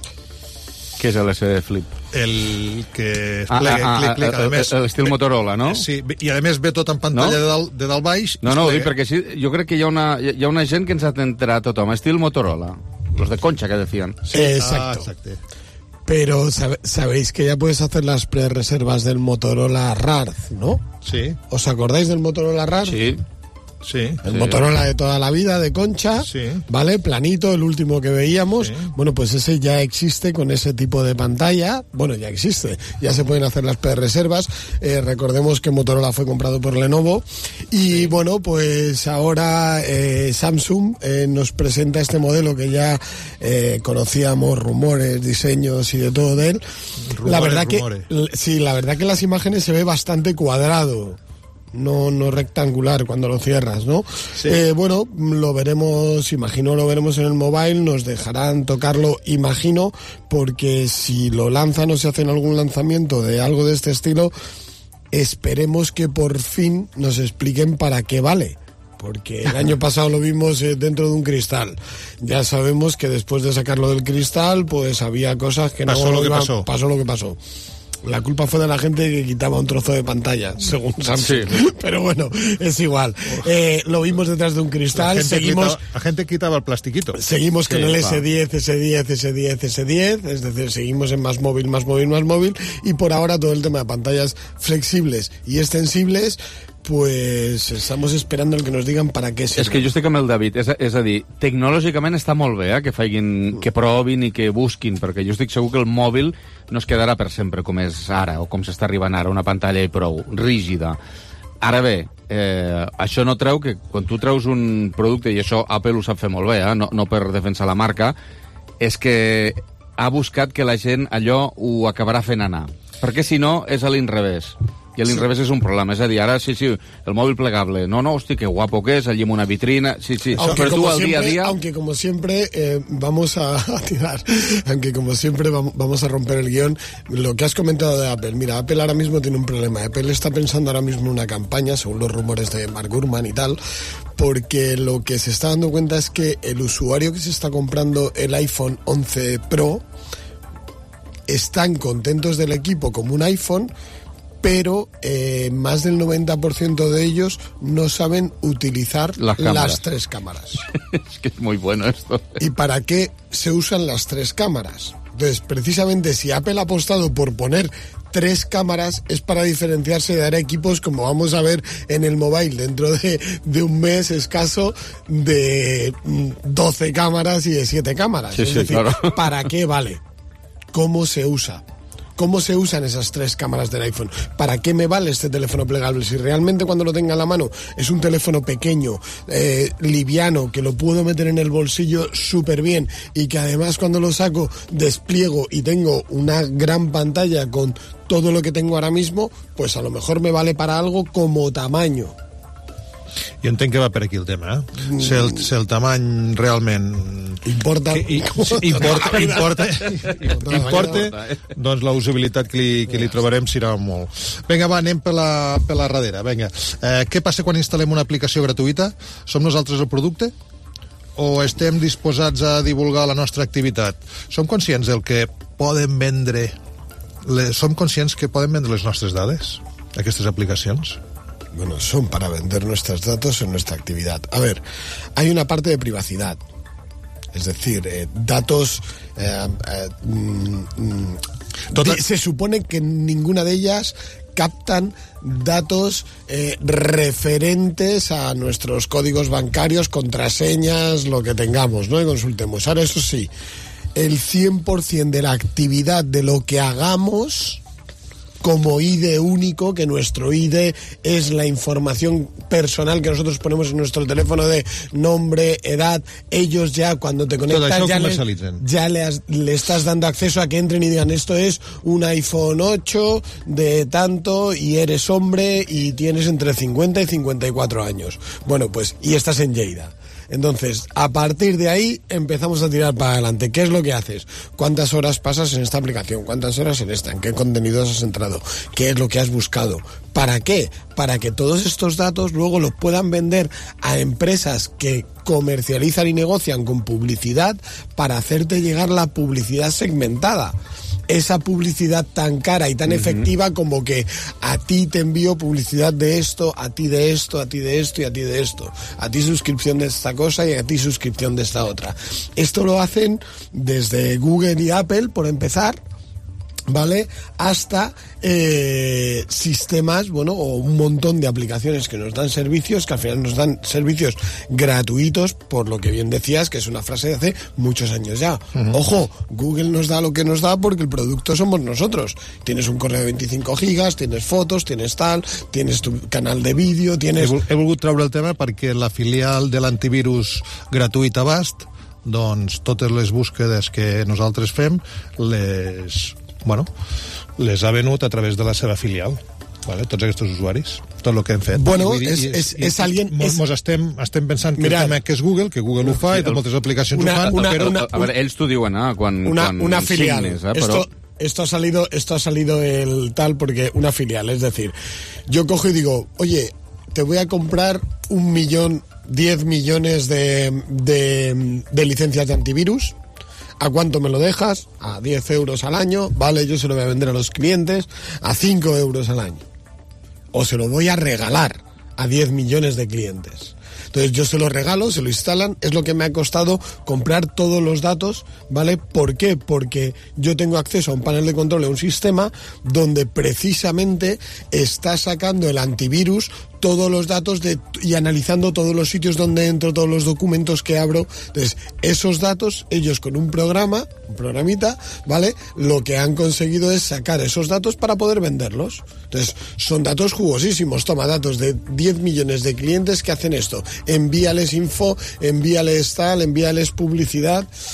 Què és l'S Flip? El que es plega, clic, a més... L'estil Motorola, no? Sí, i a més ve tot en pantalla de dalt baix. No, ho dic perquè jo crec que hi ha una gent que ens ha d'entrar tothom, estil Motorola. Los de Concha que decían. Sí. Exacto. Pero sabéis que ya puedes hacer las pre-reservas del Motorola Razr, ¿no? Sí. ¿Os acordáis del Motorola Razr? Sí. El Motorola de toda la vida, de Concha, ¿vale? Planito, el último que veíamos. Bueno, pues ese ya existe con ese tipo de pantalla. Bueno, ya existe. Ya se pueden hacer las pre-reservas. Recordemos que Motorola fue comprado por Lenovo. Y bueno, pues ahora Samsung nos presenta este modelo que ya conocíamos, rumores, diseños y de todo de él. La verdad que las imágenes se ve bastante cuadrado. No rectangular cuando lo cierras, ¿no? Sí. Bueno, lo veremos en el mobile, nos dejarán tocarlo, imagino, porque si lo lanzan o se hacen algún lanzamiento de algo de este estilo, esperemos que por fin nos expliquen para qué vale. Porque el año pasado lo vimos dentro de un cristal. Ya sabemos que después de sacarlo del cristal, pues había cosas que pasó lo que pasó. La culpa fue de la gente que quitaba un trozo de pantalla, según Samsung. Sí. Pero bueno, es igual. Lo vimos detrás de un cristal. La gente quitaba el plastiquito. Seguimos con el S10, S10. Es decir, seguimos en más móvil. Y por ahora todo el tema de pantallas flexibles y extensibles, pues estamos esperando el que nos digan para què sirve. És que jo estic amb el David, és a dir, tecnològicament està molt bé que provin i que busquin, perquè jo estic segur que el mòbil no es quedarà per sempre com és ara, o com s'està arribant ara, una pantalla i prou, rígida. Ara bé, això no treu que quan tu treus un producte, i això Apple ho sap fer molt bé, no per defensar la marca, és que ha buscat que la gent allò ho acabarà fent anar. Perquè si no, és a l'inrevés. I a l'inrevés és un problema. És a dir, ara sí, el mòbil plegable. No, hosti, que guapo que és, allí en una vitrina. Sí. Però tu al día a día... Aunque como siempre vamos a tirar, aunque como siempre vamos a romper el guión, lo que has comentado de Apple. Mira, Apple ahora mismo tiene un problema. Apple está pensando ahora mismo en una campaña, según los rumores de Mark Gurman y tal, porque lo que se está dando cuenta es que el usuario que se está comprando el iPhone 11 Pro están contentos del equipo como un iPhone, pero más del 90% de ellos no saben utilizar las 3 cámaras. Es que es muy bueno esto. ¿Y para qué se usan las 3 cámaras? Entonces, precisamente si Apple ha apostado por poner 3 cámaras es para diferenciarse de dar equipos como vamos a ver en el mobile dentro de un mes escaso, de 12 cámaras y de 7 cámaras. Es decir, claro. ¿Para qué vale? ¿Cómo se usa? ¿Cómo se usan esas 3 cámaras del iPhone? ¿Para qué me vale este teléfono plegable? Si realmente cuando lo tenga en la mano es un teléfono pequeño, liviano, que lo puedo meter en el bolsillo súper bien y que además cuando lo saco despliego y tengo una gran pantalla con todo lo que tengo ahora mismo, pues a lo mejor me vale para algo como tamaño. Jo entenc que va per aquí el tema, Si el tamany realment importa, doncs la usabilitat que li trobarem serà molt. Vinga, va, anem per la darrera. Vinga. Què passa quan instal·lem una aplicació gratuïta? Som nosaltres el producte? O estem disposats a divulgar la nostra activitat? Som conscients del que poden vendre? Som conscients que poden vendre les nostres dades, aquestes aplicacions? Bueno, son para vender nuestros datos en nuestra actividad. A ver, hay una parte de privacidad. Es decir, datos... se supone que ninguna de ellas captan datos referentes a nuestros códigos bancarios, contraseñas, lo que tengamos, ¿no? Y consultemos. Ahora, eso sí, el 100% de la actividad de lo que hagamos... como ID único, que nuestro ID es la información personal que nosotros ponemos en nuestro teléfono de nombre, edad. Ellos ya cuando te conectas ya le estás dando acceso a que entren y digan esto es un iPhone 8 de tanto y eres hombre y tienes entre 50 y 54 años. Bueno, pues y estás en Lleida. Entonces, a partir de ahí empezamos a tirar para adelante. ¿Qué es lo que haces? ¿Cuántas horas pasas en esta aplicación? ¿Cuántas horas en esta? ¿En qué contenidos has entrado? ¿Qué es lo que has buscado? ¿Para qué? Para que todos estos datos luego los puedan vender a empresas que comercializan y negocian con publicidad para hacerte llegar la publicidad segmentada. Esa publicidad tan cara y tan efectiva como que a ti te envío publicidad de esto, a ti de esto, a ti de esto y a ti de esto. A ti suscripción de esta cosa y a ti suscripción de esta otra. Esto lo hacen desde Google y Apple, por empezar, ¿vale? Hasta sistemas, bueno, o un montón de aplicaciones que nos dan servicios, que al final nos dan servicios gratuitos, por lo que bien decías, que es una frase de hace muchos años ya. Ojo, Google nos da lo que nos da porque el producto somos nosotros. Tienes un correo de 25 gigas, tienes fotos, tienes tal, tienes tu canal de vídeo, tienes... He volgut treure el tema perquè la filial de l'antivirus gratuït Avast, doncs totes les búsquedes que nosaltres fem les ha venut a través de la seva filial, ¿vale? Tots aquests usuaris, tot el que hem fet. Bueno, és alguien... Estem pensant que el tema que és Google, que Google ho fa i moltes aplicacions ho fan, però... A veure, ells t'ho diuen, quan una filial. Signes, però... Esto ha salido el tal porque una filial, es decir, yo cojo y digo, oye, te voy a comprar 10 millones de licencias de antivirus. ¿A cuánto me lo dejas? A 10 euros al año, vale, yo se lo voy a vender a los clientes a 5 euros al año. O se lo voy a regalar a 10 millones de clientes. Entonces yo se lo regalo, se lo instalan, es lo que me ha costado comprar todos los datos, ¿vale? ¿Por qué? Porque yo tengo acceso a un panel de control, a un sistema donde precisamente está sacando el antivirus todos los datos y analizando todos los sitios donde entro, todos los documentos que abro. Entonces, esos datos, ellos con un programita, ¿vale? Lo que han conseguido es sacar esos datos para poder venderlos. Entonces, son datos jugosísimos. Toma datos de 10 millones de clientes que hacen esto. Envíales info, envíales tal, envíales publicidad.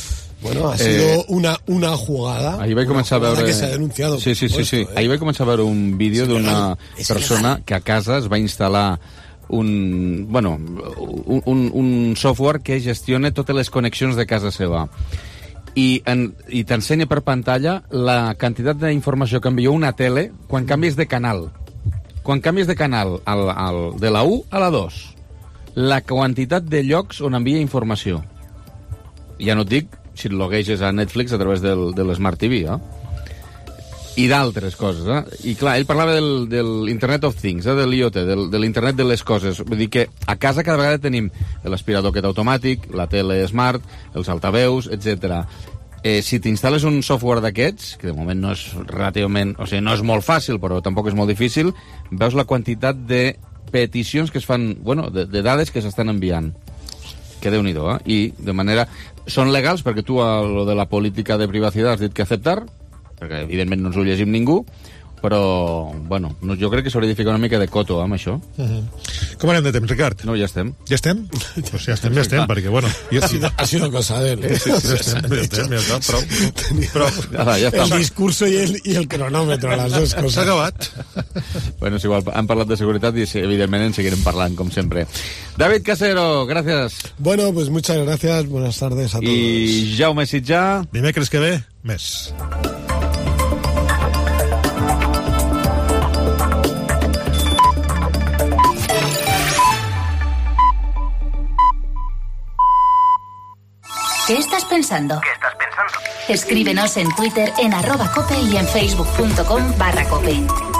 Bueno, ha sido una jugada. Ahir vaig començar a veure... que s'ha denunciado. Sí. Ahir vaig començar a veure un vídeo d'una persona que a casa es va instal·lar un software que gestiona totes les connexions de casa seva. I t'ensenya per pantalla la quantitat d'informació que envia una tele quan canvies de canal. Quan canvies de canal de la 1 a la 2, la quantitat de llocs on envia informació. Ja no et dic si et logueixes a Netflix a través de l'Smart TV, i d'altres coses, I clar, ell parlava del Internet of Things, de l'IoT, de l'internet de les coses. Vull dir que a casa cada vegada tenim l'aspirador aquest automàtic, la tele smart, els altaveus, etc. Si t'instal·les un software d'aquests, que de moment no és relativament... O sigui, no és molt fàcil, però tampoc és molt difícil, veus la quantitat de peticions que es fan, de dades que s'estan enviant. Que Déu-n'hi-do, I de manera... Són legals perquè tu a lo de la política de privacitat has dit que acceptar, perquè evidentment no ens ho llegim ningú, però, jo crec que s'hauria de ficar una mica de coto amb això. Com anem de temps, Ricard? No, ja estem. Ja estem? Pues ja estem, perquè, Ha sido cosa de él. Ja està, prou. Ja està. El discurso y el cronómetro, las dos cosas. S'ha acabat. Bueno, és igual, han parlat de seguretat i evidentment en seguirem parlant, com sempre. David Casero, gracias. Bueno, pues muchas gracias, buenas tardes a todos. I Jaume Sitjà. Dimecres que ve, més. ¿Qué estás pensando? Escríbenos en Twitter en @cope y en facebook.com/cope.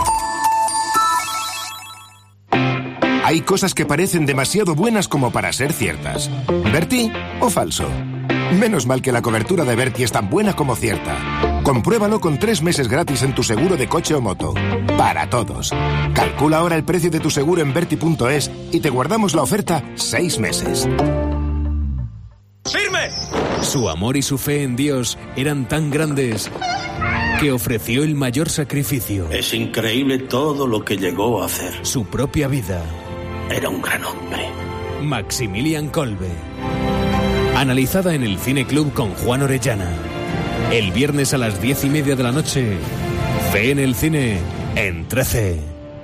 Hay cosas que parecen demasiado buenas como para ser ciertas. ¿Berti o falso? Menos mal que la cobertura de Berti es tan buena como cierta. Compruébalo con 3 meses gratis en tu seguro de coche o moto. Para todos. Calcula ahora el precio de tu seguro en berti.es y te guardamos la oferta 6 meses. ¡Firme! Su amor y su fe en Dios eran tan grandes que ofreció el mayor sacrificio. Es increíble todo lo que llegó a hacer. Su propia vida. Era un gran hombre. Maximilian Kolbe. Analizada en el Cine Club con Juan Orellana. El viernes a las 10:30 de la noche. Fe en el cine en 13.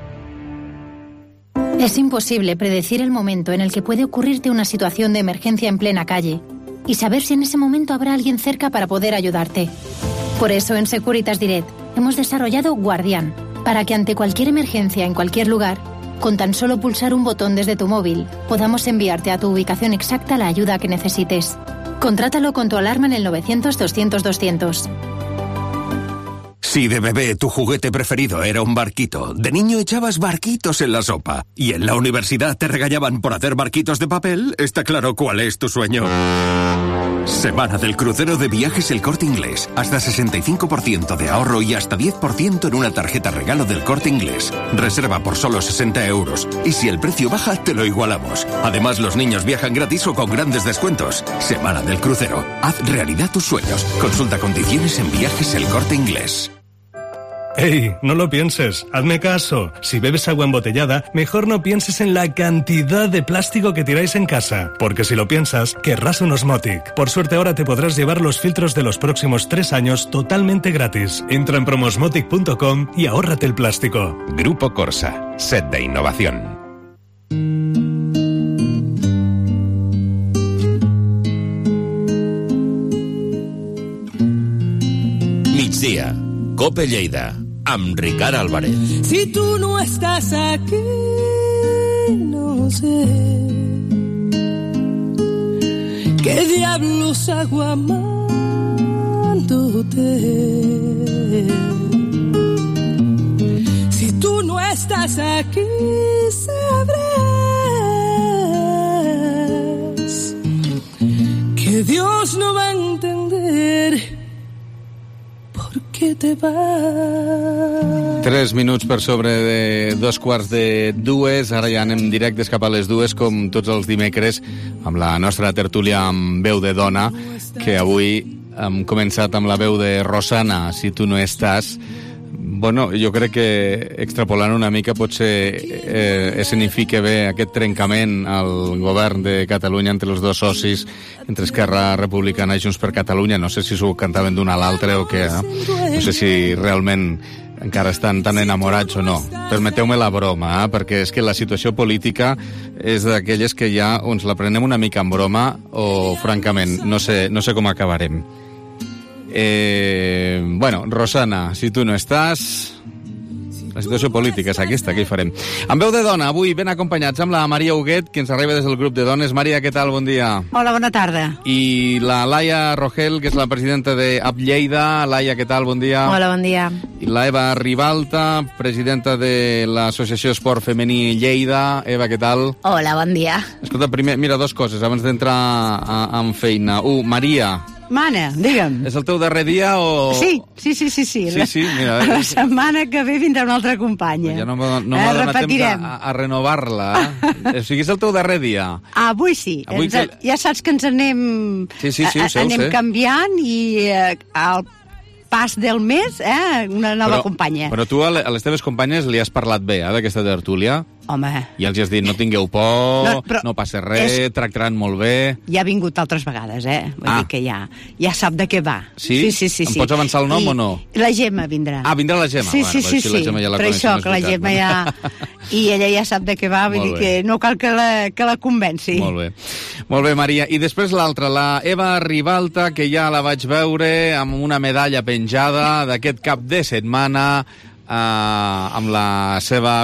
Es imposible predecir el momento en el que puede ocurrirte una situación de emergencia en plena calle y saber si en ese momento habrá alguien cerca para poder ayudarte. Por eso en Securitas Direct hemos desarrollado Guardián, para que ante cualquier emergencia en cualquier lugar, con tan solo pulsar un botón desde tu móvil, podamos enviarte a tu ubicación exacta la ayuda que necesites. Contrátalo con tu alarma en el 900-200-200. Si de bebé tu juguete preferido era un barquito, de niño echabas barquitos en la sopa y en la universidad te regañaban por hacer barquitos de papel, está claro cuál es tu sueño. Semana del crucero de Viajes El Corte Inglés. Hasta 65% de ahorro y hasta 10% en una tarjeta regalo del Corte Inglés. Reserva por solo 60 euros. Y si el precio baja, te lo igualamos. Además, los niños viajan gratis o con grandes descuentos. Semana del crucero. Haz realidad tus sueños. Consulta condiciones en Viajes El Corte Inglés. ¡Ey! No lo pienses, hazme caso. Si bebes agua embotellada, mejor no pienses en la cantidad de plástico que tiráis en casa, porque si lo piensas, querrás un Osmotic. Por suerte ahora te podrás llevar los filtros de los próximos 3 años totalmente gratis. Entra en promosmotic.com y ahórrate el plástico. Grupo Corsa, set de innovación. Migdia, Cope Lleida, amb Ricard Álvarez. Si tú no estás aquí, no sé qué diablos hago amándote. Si tú no estás aquí, sabrás que Dios no va a entender. Te va. 3 minuts per sobre de 2:45. Ara ja anem directes cap a les 2, com tots els dimecres, amb la nostra tertúlia amb veu de dona, que avui hem començat amb la veu de Rosana, Si tu no estàs, Bueno, jo crec que extrapolant una mica potser escenifica bé aquest trencament al govern de Catalunya entre els dos socis, entre Esquerra Republicana i Junts per Catalunya. No sé si s'ho cantaven d'un a l'altre o què, no sé si realment encara estan tan enamorats o no. Permeteu-me la broma, perquè és que la situació política és d'aquelles que ja ens la prenem una mica en broma o, francament, no sé com acabarem. Bueno, Rosana, si tu no estàs... La situació política és aquesta, què hi farem? Amb veu de dona, avui ben acompanyats amb la Maria Huguet, que ens arriba des del grup de dones. Maria, què tal? Bon dia. Hola, bona tarda. I la Laia Rogel, que és la presidenta de Up Lleida. Laia, què tal? Bon dia. Hola, bon dia. I la Eva Ribalta, presidenta de l'Associació Esport Femení Lleida. Eva, què tal? Hola, bon dia. Escolta, primer, mira, dos coses abans d'entrar en feina. Maria... Mana, digue'm. És el teu darrer dia o...? Sí. Mira, la setmana que ve vindrà una altra companya. Ja no m'ha donat temps a renovar-la. O sigui, és el teu darrer dia. Avui sí. Ja saps que ens anem... anem canviant i al pas del mes, una nova companya. Però tu a les teves companyes li has parlat bé, d'aquesta tertúlia? Home... I els has dit, no tingueu por, no passa res, tractaran molt bé... Ja ha vingut altres vegades, Vull dir que ja sap de què va. Sí? Em pots avançar el nom o no? La Gemma vindrà. Vindrà la Gemma? Sí. La Gemma ja la per això, que la Gemma ja... I ella ja sap de què va, vull dir que no cal que la convenci. Molt bé, Maria. I després l'altra, la Eva Ribalta, que ja la vaig veure amb una medalla penjada d'aquest cap de setmana... amb la seva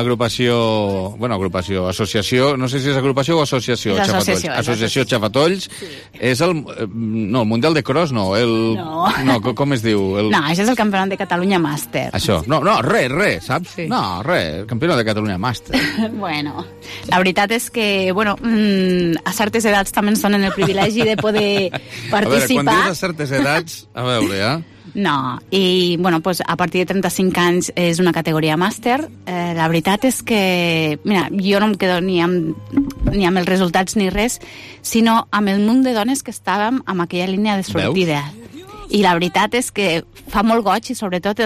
associació, no sé si és agrupació o associació, Associació Xafatolls. És el Mundial de Cross, no? No, com es diu? No, això és el Campionat de Catalunya Màster. Això, res, saps? Sí. No, res, el Campionat de Catalunya Màster. Bueno, la veritat és que, a certes edats també ens donen el privilegi de poder participar. A veure, quan dius a certes edats, a veure, No, i a partir de 35 anys és una categoria màster. La veritat és que, mira, jo no em quedo ni amb els resultats ni res, sinó amb el munt de dones que estàvem amb aquella línia de sortida. Veus? I la veritat és que fa molt goig i sobretot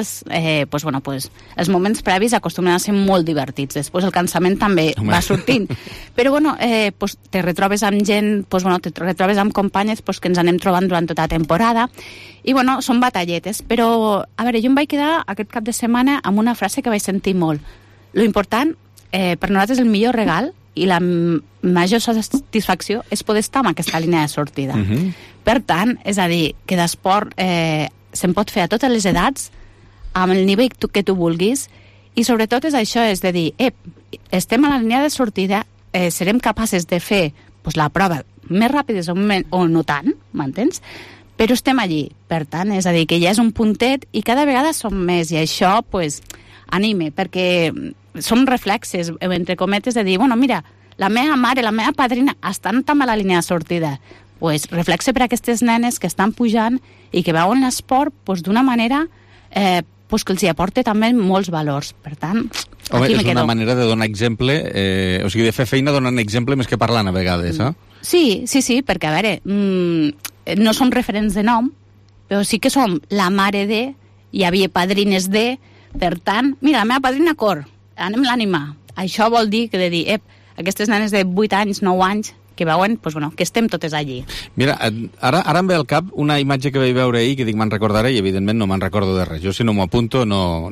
els moments previs acostumen a ser molt divertits. Després el cansament també va sortint. Però te retrobes amb gent, te retrobes amb companyes que ens anem trobant durant tota la temporada i són batalletes. Però, a veure, jo em vaig quedar aquest cap de setmana amb una frase que vaig sentir molt. Lo important, per nosaltres el millor regal i la major satisfacció és poder estar en aquesta línia de sortida. Per tant, és a dir, que d'esport se'n pot fer a totes les edats, amb el nivell que tu vulguis, i sobretot és això, és de dir, estem a la línia de sortida, serem capaces de fer la prova més ràpida o no tant, m'entens? Però estem allí, per tant, és a dir, que ja és un puntet i cada vegada som més, i això, anime, perquè són reflexes, entre cometes, de dir, mira, la meva mare, la meva padrina estan també a la línia de sortida. Reflexe per a aquestes nenes que estan pujant i que veuen l'esport d'una manera que els hi aporta també molts valors. Per tant, aquí me quedo. És una manera de donar exemple, o sigui, de fer feina donant exemple més que parlant a vegades, Sí, perquè, a veure, no som referents de nom, però sí que som la mare de, hi havia padrines de, per tant, mira, la meva padrina cor, anem l'ànima. Això vol dir que de dir, aquestes nenes de 8 anys, 9 anys, que veuen, que estem totes allí. Mira, ara em ve al cap una imatge que vaig veure ahir, que dic me'n recordaré, i evidentment no me'n recordo de res. Jo si no m'ho apunto, no.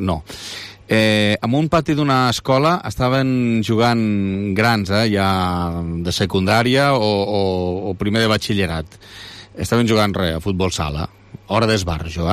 En un pati d'una escola estaven jugant grans, ja de secundària o primer de batxillerat. Estaven jugant a futbol sala. Hora d'esbarjo,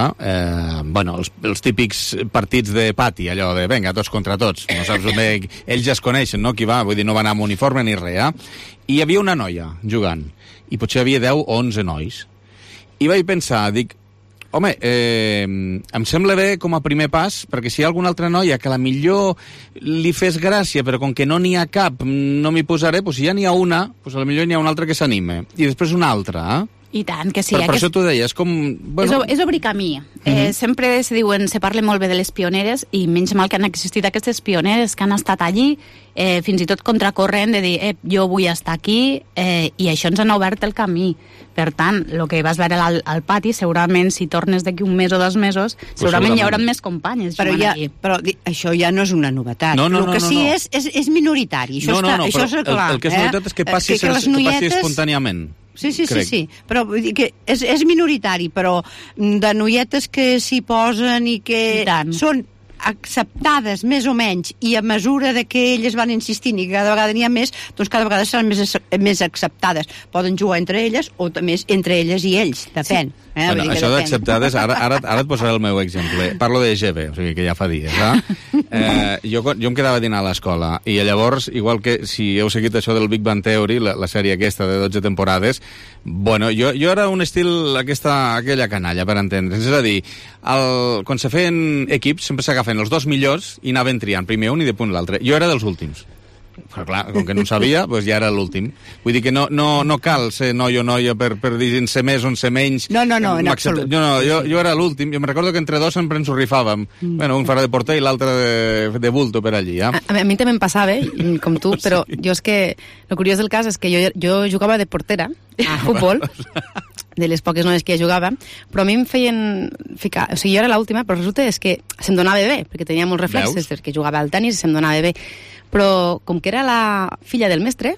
els típics partits de pati, allò de, venga, tots contra tots. No saps on ve, ells ja es coneixen, no? Qui va, vull dir, no va anar amb uniforme ni res, I hi havia una noia jugant, i potser hi havia 10 o 11 nois. I vaig pensar, dic, home, em sembla bé com a primer pas, perquè si hi ha alguna altra noia que a la millor li fes gràcia, però com que no n'hi ha cap, no m'hi posaré, si ja n'hi ha una, a la millor n'hi ha una altra que s'anime. I després una altra, I tant, que sí. Per això t'ho deies, com... Bueno... És obrir camí. Sempre se parla molt bé de les pioneres i menys mal que han existit aquestes pioneres que han estat allí, fins i tot contracorrent de dir, jo vull estar aquí, i això ens ha obert el camí. Per tant, el que vas veure al pati, segurament si tornes d'aquí un mes o 2 mesos, segurament hi haurà més companyes. Però això ja no és una novetat. El que sí és minoritari. Això és clar. El que és novetat és que passi espontàniament. Sí, però vull dir que és minoritari, però de noietes que s'hi posen i que són acceptades més o menys, i a mesura de que elles van insistint i cada vegada n'hi ha més, doncs cada vegada seran més acceptades. Poden jugar entre elles o també entre elles i ells, depèn. Bueno, això d'acceptades, ara et posaré el meu exemple. Parlo de GB, o sigui que ja fa dies. Jo em quedava a dinar a l'escola i llavors, igual que si heu seguit això del Big Bang Theory, la sèrie aquesta de 12 temporades, bueno, jo era un estil aquella canalla, per entendre's. És a dir, quan se feien equips sempre s'agafen els 2 millors i anaven triant primer un i després l'altre. Jo era dels últims. Però clar, com que no en sabia, doncs ja era l'últim. Vull dir que no cal ser noi o noia per dir en ser més o en ser menys. No, en absolut. Jo era l'últim. Jo me recordo que entre dos sempre ens ho rifàvem. Bueno, un farà de porter i l'altre de bulto per allí. A mi també em passava, com tu, però jo és que el curiós del cas és que jo jugava de portera a futbol, de les poques noies que jugava, però a mi em feien ficar... O sigui, jo era l'última, però resulta és que se'm donava bé, perquè tenia molts reflexes, perquè jugava al tenis i se'm donava bé. Però com que era la filla del mestre,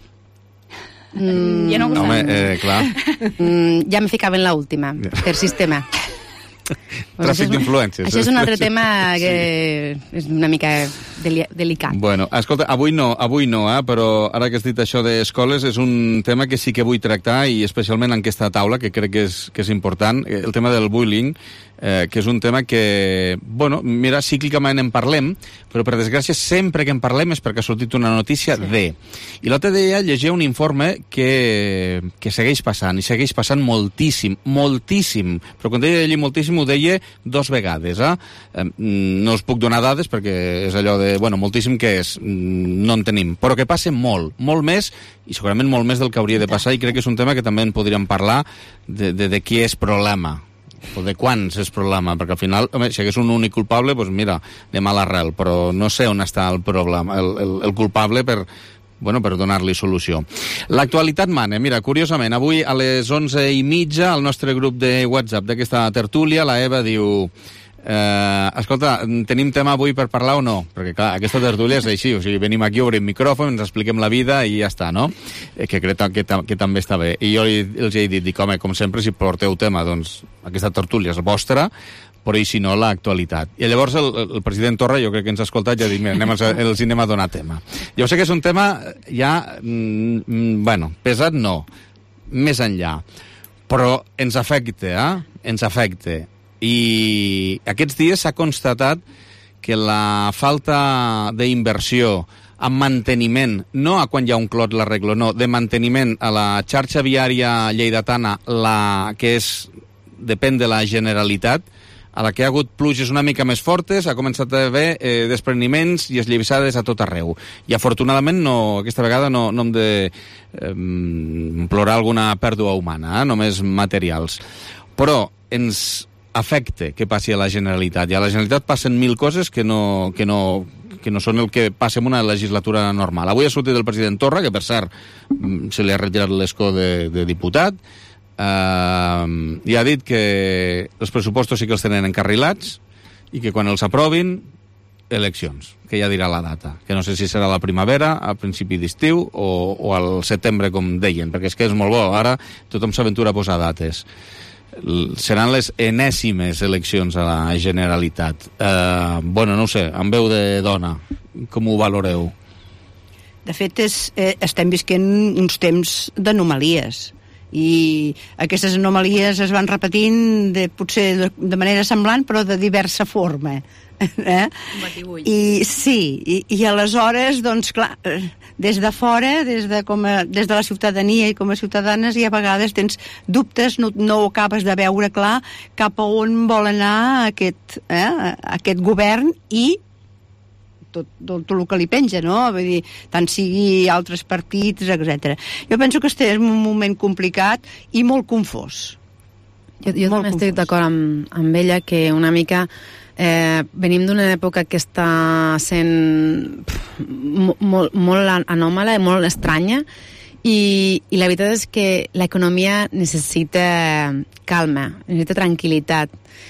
ja no home, clar. Ja me ficava en l'última, per sistema. Tràfic d'influències. Això és un altre tema que és una mica delicat. Bueno, escolta, avui no, però ara que has dit això d'escoles és un tema que sí que vull tractar, i especialment en aquesta taula, que crec que és important, el tema del bullying, que és un tema que, bueno, mira, cíclicament en parlem, però per desgràcia sempre que en parlem és perquè ha sortit una notícia de... I l'altre dia llegia un informe que segueix passant, i segueix passant moltíssim, però quan deia llegir moltíssim ho deia 2 vegades. No us puc donar dades perquè és allò de, bueno, moltíssim que és, no en tenim, però que passa molt més, i segurament molt més del que hauria de passar, i crec que és un tema que també en podríem parlar de qui és problema, o de quants és problema, perquè al final, home, si hagués un únic culpable, doncs mira, anem a l'arrel, però no sé on està el problema, el culpable per donar-li solució. L'actualitat mana. Mira, curiosament, avui a les 11:30 al nostre grup de WhatsApp d'aquesta tertúlia, la Eva diu... escolta, tenim tema avui per parlar o no? Perquè clar, aquesta tertúlia és així, o sigui, venim aquí, obrim micròfon, ens expliquem la vida i ja està, no? Que crec que també està bé. I jo els he dit, home, com sempre, si porteu tema, doncs aquesta tertúlia és vostra, però i si no, l'actualitat. I llavors el president Torra, jo crec que ens ha escoltat, ja ha dit, mira, els anem a donar tema. Jo sé que és un tema ja, pesat no, més enllà, però ens afecta, ens afecta. I aquests dies s'ha constatat que la falta d'inversió en manteniment, no a quan hi ha un clot l'arreglo, no, de manteniment a la xarxa viària lleidatana, la que depèn de la Generalitat, a la que ha hagut pluges una mica més fortes, ha començat a haver despreniments i esllavissades a tot arreu. I afortunadament aquesta vegada no hem de plorar alguna pèrdua humana, només materials. Però ens afecta que passi a la Generalitat, i a la Generalitat passen 1000 coses que no són el que passa en una legislatura normal. Avui ha sortit el president Torra, que per cert se li ha retirat l'escó de diputat, i ha dit que els pressupostos sí que els tenen encarrilats i que quan els aprovin, eleccions, que ja dirà la data, que no sé si serà la primavera, a principi d'estiu o al setembre, com deien, perquè és que és molt bo, ara tothom s'aventura a posar dates. Seran les enèsimes eleccions a la Generalitat. No ho sé, amb veu de dona, com ho valoreu? De fet, estem visquent uns temps d'anomalies, i aquestes anomalies es van repetint potser de manera semblant, però de diversa forma. I aleshores, doncs clar, des de fora, des de la ciutadania i com a ciutadanes, i a vegades tens dubtes, no ho acabes de veure clar cap a on vol anar aquest govern, i tot el que li penja, no? Vull dir, tant sigui altres partits, etc. Jo penso que este és un moment complicat i molt confós. Jo també estic d'acord amb ella que una mica venim d'una època que està sent molt anòmala, molt estranya, i la veritat és que l'economia necessita calma, necessita tranquil·litat,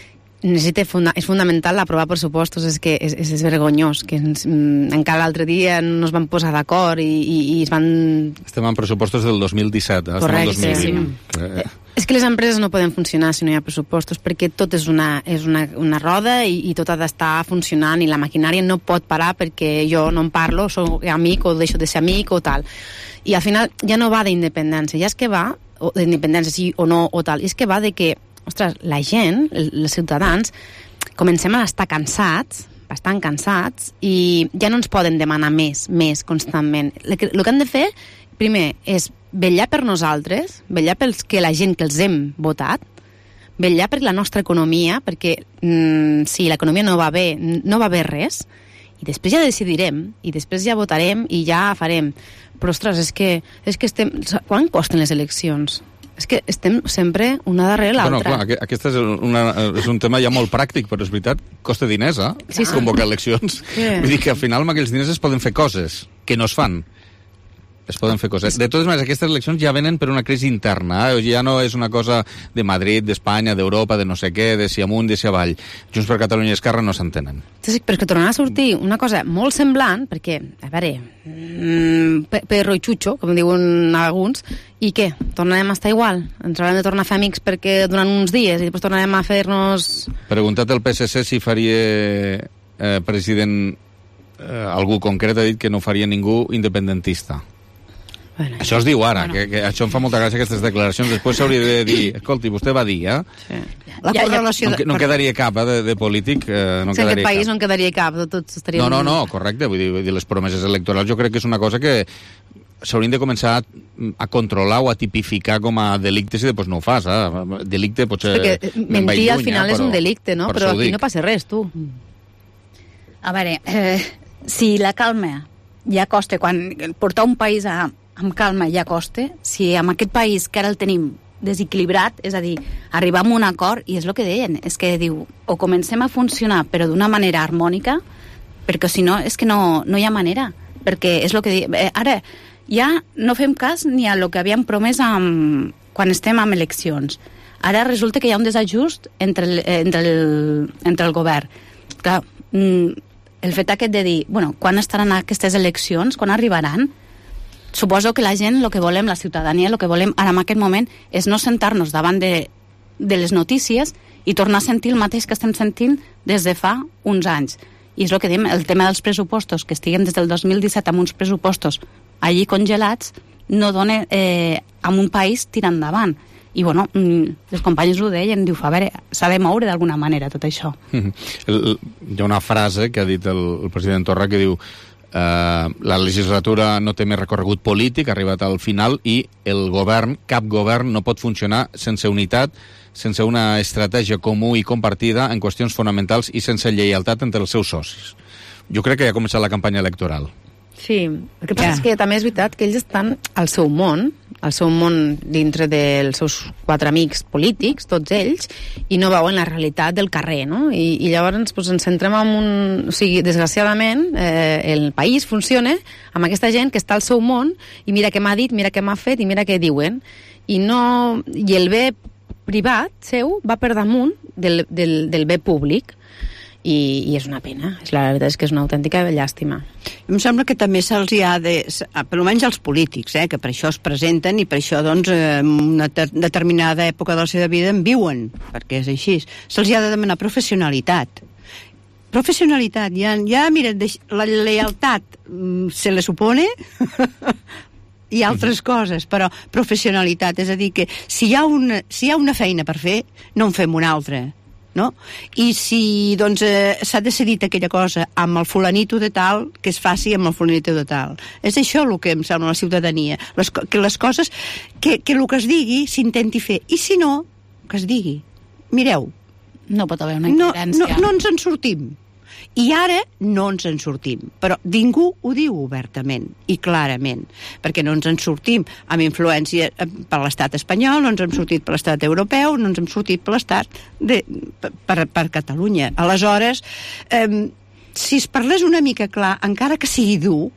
és fundamental aprovar pressupostos, és que és vergonyós que encara l'altre dia no es van posar d'acord i es van... Estem en pressupostos del 2017, estem en 2020. Sí. És que les empreses no poden funcionar si no hi ha pressupostos, perquè tot és una roda i tot ha d'estar funcionant i la maquinària no pot parar perquè jo no en parlo, soc amic o deixo de ser amic o tal. I al final ja no va d'independència, ja és que va, d'independència sí o no o tal, és que va de que, ostres, la gent, els ciutadans, comencem a estar cansats, bastant cansats, i ja no ens poden demanar més constantment. El que han de fer, primer, és vetllar per nosaltres, vetllar pels que la gent que els hem votat, vetllar per la nostra economia, perquè si l'economia no va bé, no va bé res, i després ja decidirem, i després ja votarem i ja farem. Però, ostres, és que estem... Quan costen les eleccions? És que estem sempre una darrere l'altra. Bueno, clar, aquest és un tema ja molt pràctic, però és veritat, costa diners, Sí. Convocar eleccions. Sí. Vull dir que al final amb aquells diners es poden fer coses que no es fan. Es poden fer coses. De totes maneres, aquestes eleccions ja venen per una crisi interna, ja no és una cosa de Madrid, d'Espanya, d'Europa, de no sé què, de si amunt, de si avall. Junts per Catalunya i Esquerra no s'entenen. Sí, però és que tornarà a sortir una cosa molt semblant, perquè, a veure, perro i xucho, com diuen alguns, i què? Tornarem a estar igual? Ens haurem de tornar a fer amics perquè durant uns dies i després tornarem a fer-nos... Preguntat el PSC si faria president algú concret, ha dit que no faria ningú independentista. Bueno, això es diu ara, que això em fa molta gràcia, aquestes declaracions. Després s'hauria de dir, escolti, vostè va dir, Sí. La correlació... No quedaria cap, de polític, no en aquest país no en quedaria cap, tots estaríem... No, correcte, vull dir, les promeses electorals jo crec que és una cosa que s'haurien de començar a controlar o a tipificar com a delictes i després no ho fas, delicte potser... Perquè mentir al final és un delicte, no? Però aquí no passa res, tu. A veure, si la calma ja costa, quan portar un país amb calma ja costa, si amb aquest país que ara el tenim desequilibrat, és a dir, arribar a un acord, i és el que deien, és que diu, o comencem a funcionar però d'una manera harmònica, perquè si no, és que no hi ha manera, perquè és el que diuen, ara ja no fem cas ni a lo que havíem promès quan estem amb eleccions. Ara resulta que hi ha un desajust entre el govern. Clar, el fet aquest de dir, bueno, quan estaran aquestes eleccions, quan arribaran, suposo que la gent, el que volem, la ciutadania, el que volem ara en aquest moment és no sentar-nos davant de les notícies i tornar a sentir el mateix que estem sentint des de fa uns anys. I és el que diem, el tema dels pressupostos, que estiguem des del 2017 amb uns pressupostos allí congelats, no dona amb un país tirant endavant. I, bueno, els companys ho deien, diu, a veure, s'ha de moure d'alguna manera tot això. Hi ha una frase que ha dit el president Torra que diu la legislatura no té més recorregut polític, ha arribat al final, i el govern, cap govern no pot funcionar sense unitat, sense una estratègia comú i compartida en qüestions fonamentals i sense lleialtat entre els seus socis. Jo crec que ja ha començat la campanya electoral. Sí, el que passa és que també és veritat que ells estan al seu món dintre dels seus 4 amics polítics, tots ells, i no veuen la realitat del carrer, no? I llavors ens centrem en un... O sigui, desgraciadament, el país funciona amb aquesta gent que està al seu món i mira què m'ha dit, mira què m'ha fet i mira què diuen. I el bé privat seu va per damunt del bé públic. I és una pena, la veritat és que és una autèntica llàstima. Em sembla que també se'ls ha de, per almenys els polítics, que per això es presenten i per això, doncs, en una determinada època de la seva vida en viuen, perquè és així. Se'ls ha de demanar professionalitat. Professionalitat, ja mira, la lealtat se le supone i altres coses, però professionalitat, és a dir, que si hi ha una feina per fer, no en fem una altra, no? I si doncs s'ha decidit aquella cosa amb el fulanito de tal, que es faci amb el fulanito de tal. És això el que em sembla la ciutadania, que les coses, que el que es digui s'intenti fer, i si no, que es digui. Mireu, no pot haver una incoherència. No ens en sortim. I ara no ens en sortim, però ningú ho diu obertament i clarament, perquè no ens en sortim amb influència per l'estat espanyol, no ens hem sortit per l'estat europeu, no ens hem sortit per l'estat per Catalunya. Aleshores, si es parlés una mica clar, encara que sigui dur,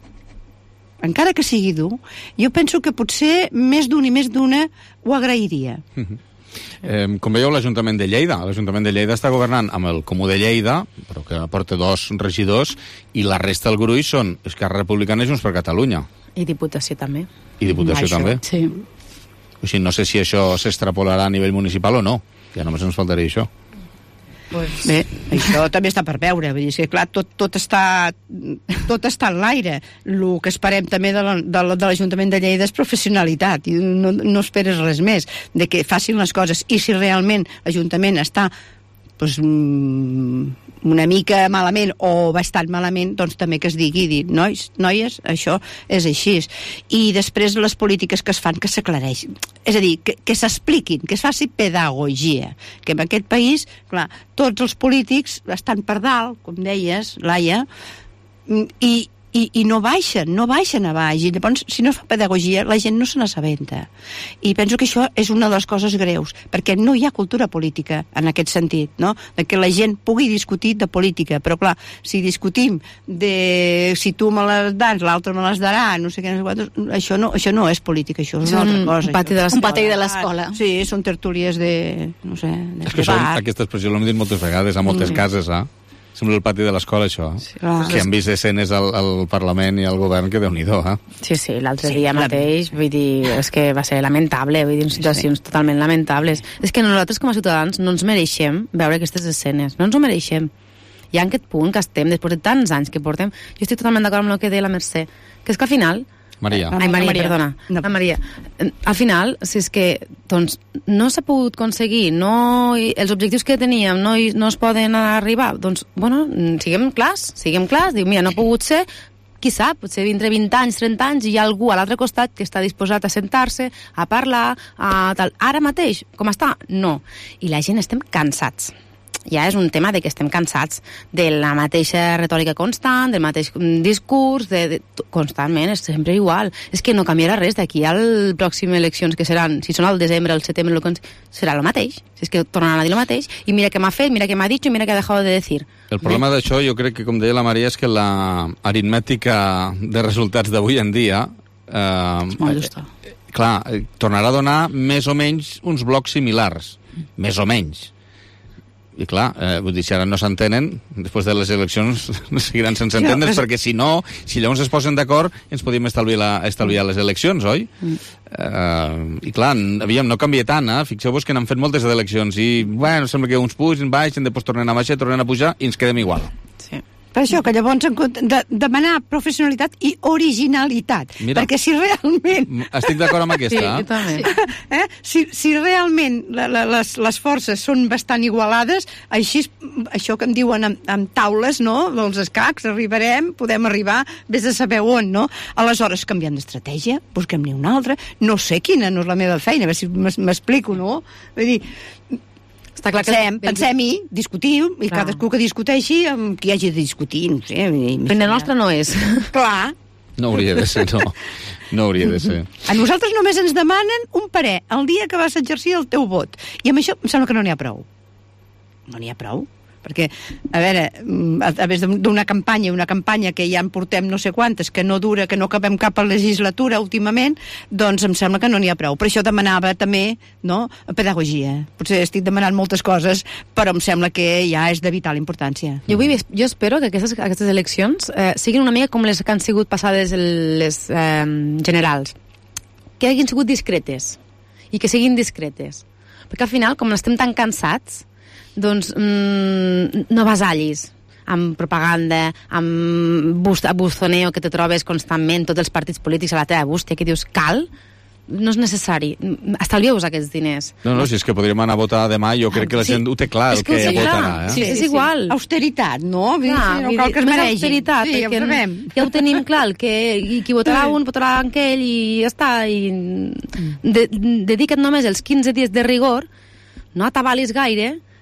jo penso que potser més d'un i més d'una ho agrairia. Com veieu, l'Ajuntament de Lleida està governant amb el Comú de Lleida, però que aporta 2 regidors, i la resta del gruix són Esquerra Republicana i Junts per Catalunya. I Diputació també. També? Sí. O sigui, no sé si això s'extrapolarà a nivell municipal o no. Ja només ens faltaria això. Bé, això també està per veure, vull dir, que clar, tot està en l'aire. El que esperem també de l'Ajuntament de Lleida és professionalitat, i no esperes res més, de que facin les coses, i si realment l'Ajuntament està una mica malament o bastant malament, doncs també que es digui, noies, això és així. I després les polítiques que es fan, que s'aclareixin. És a dir, que s'expliquin, que es faci pedagogia. Que en aquest país, clar, tots els polítics estan per dalt, com deies, Laia, i no baixen a baix. I llavors, si no es fa pedagogia, la gent no se n'assabenta. I penso que això és una de les coses greus, perquè no hi ha cultura política en aquest sentit, no? De que la gent pugui discutir de política. Però, clar, si discutim de si tu me les dans, l'altre me les darà, no sé què, això no és política, això és una altra cosa. Un pati de l'escola. Sí, són tertúlies de, no sé, de debat. Aquesta expressió l'hem dit moltes vegades, a moltes cases, Sembla el pati de l'escola, això. Sí, que han vist escenes al Parlament i al govern que Déu-n'hi-do, Sí, l'altre dia mateix, vull dir, és que va ser lamentable, vull dir, situacions totalment lamentables. És que nosaltres, com a ciutadans, no ens mereixem veure aquestes escenes, no ens ho mereixem. Ja en aquest punt que estem, després de tants anys que portem, jo estic totalment d'acord amb el que deia la Mercè, que és que al final... Maria, perdona. No. Maria. Al final, si és que doncs, no s'ha pogut aconseguir, els objectius que teníem no es poden arribar, doncs, bueno, siguem clars, diu, mira, no ha pogut ser, qui sap, potser dintre 20 anys, 30 anys, hi ha algú a l'altre costat que està disposat a sentar-se, a parlar, tal. Ara mateix, com està? No. I la gent estem cansats. Ja és un tema de que estem cansats de la mateixa retòrica constant, del mateix discurs, constantment, és sempre igual. És que no canviarà res d'aquí al pròxim eleccions que seran, si són al desembre, al setembre, serà el mateix. És que tornaran a dir el mateix. I mira què m'ha fet, mira què m'ha dit i mira què ha dejado de decir. El problema d'això, jo crec que, com deia la Maria, és que la aritmètica de resultats d'avui en dia molt justa. Clar, tornarà a donar més o menys uns blocs similars. Més o menys. I clar, vull dir, si ara no s'entenen, després de les eleccions seguiran sense entendre's, perquè si no, si llavors es posen d'acord, ens podíem estalviar les eleccions, oi? I clar, aviam, no canvia tant, fixeu-vos que n'han fet moltes eleccions i, bueno, sembla que uns pugen, baixen, després tornen a baixar, tornen a pujar i ens quedem igual. Sí. Per això, que llavors demanar professionalitat i originalitat. Mira, perquè si realment... Estic d'acord amb aquesta. Sí, jo també. Si realment les forces són bastant igualades, així, això que em diuen amb taules, no?, dels escacs, podem arribar, vés a saber on, no? Aleshores, canviem d'estratègia, busquem-ne una altra, no sé quina, no és la meva feina, a veure si m'explico, no? Vull dir... Està clar que pensem-hi, discutim, i cadascú que discuteixi amb qui hagi de discutir, no sé. Però la nostra no és. Clar. No hauria de ser, no. No hauria de ser. A nosaltres només ens demanen un parer el dia que vas exercir el teu vot. I amb això em sembla que no n'hi ha prou. No n'hi ha prou. Perquè, a veure, a través d'una campanya, que ja en portem no sé quantes, que no dura, que no acabem cap a legislatura últimament, doncs em sembla que no n'hi ha prou. Per això demanava també, no?, pedagogia. Potser estic demanant moltes coses, però em sembla que ja és de vital importància. Jo espero que aquestes eleccions siguin una mica com les que han sigut passades les generals. Que hagin sigut discretes. I que siguin discretes. Perquè al final, com estem tan cansats, doncs no vasallis amb propaganda, amb bustoneo que te trobes constantment, tots els partits polítics a la teva bústia, que dius, cal? No és necessari. Estalvieu-vos aquests diners. No, si és que podríem anar a votar demà, jo crec que la gent ho té clar, el que votarà. Sí, és igual. Austeritat, no? No cal que es mereixi. Austeritat, sí, perquè ja ho tenim clar, que qui votarà un, votarà aquell i ja està. Dedica't només els 15 dies de rigor, no atabalis gaire,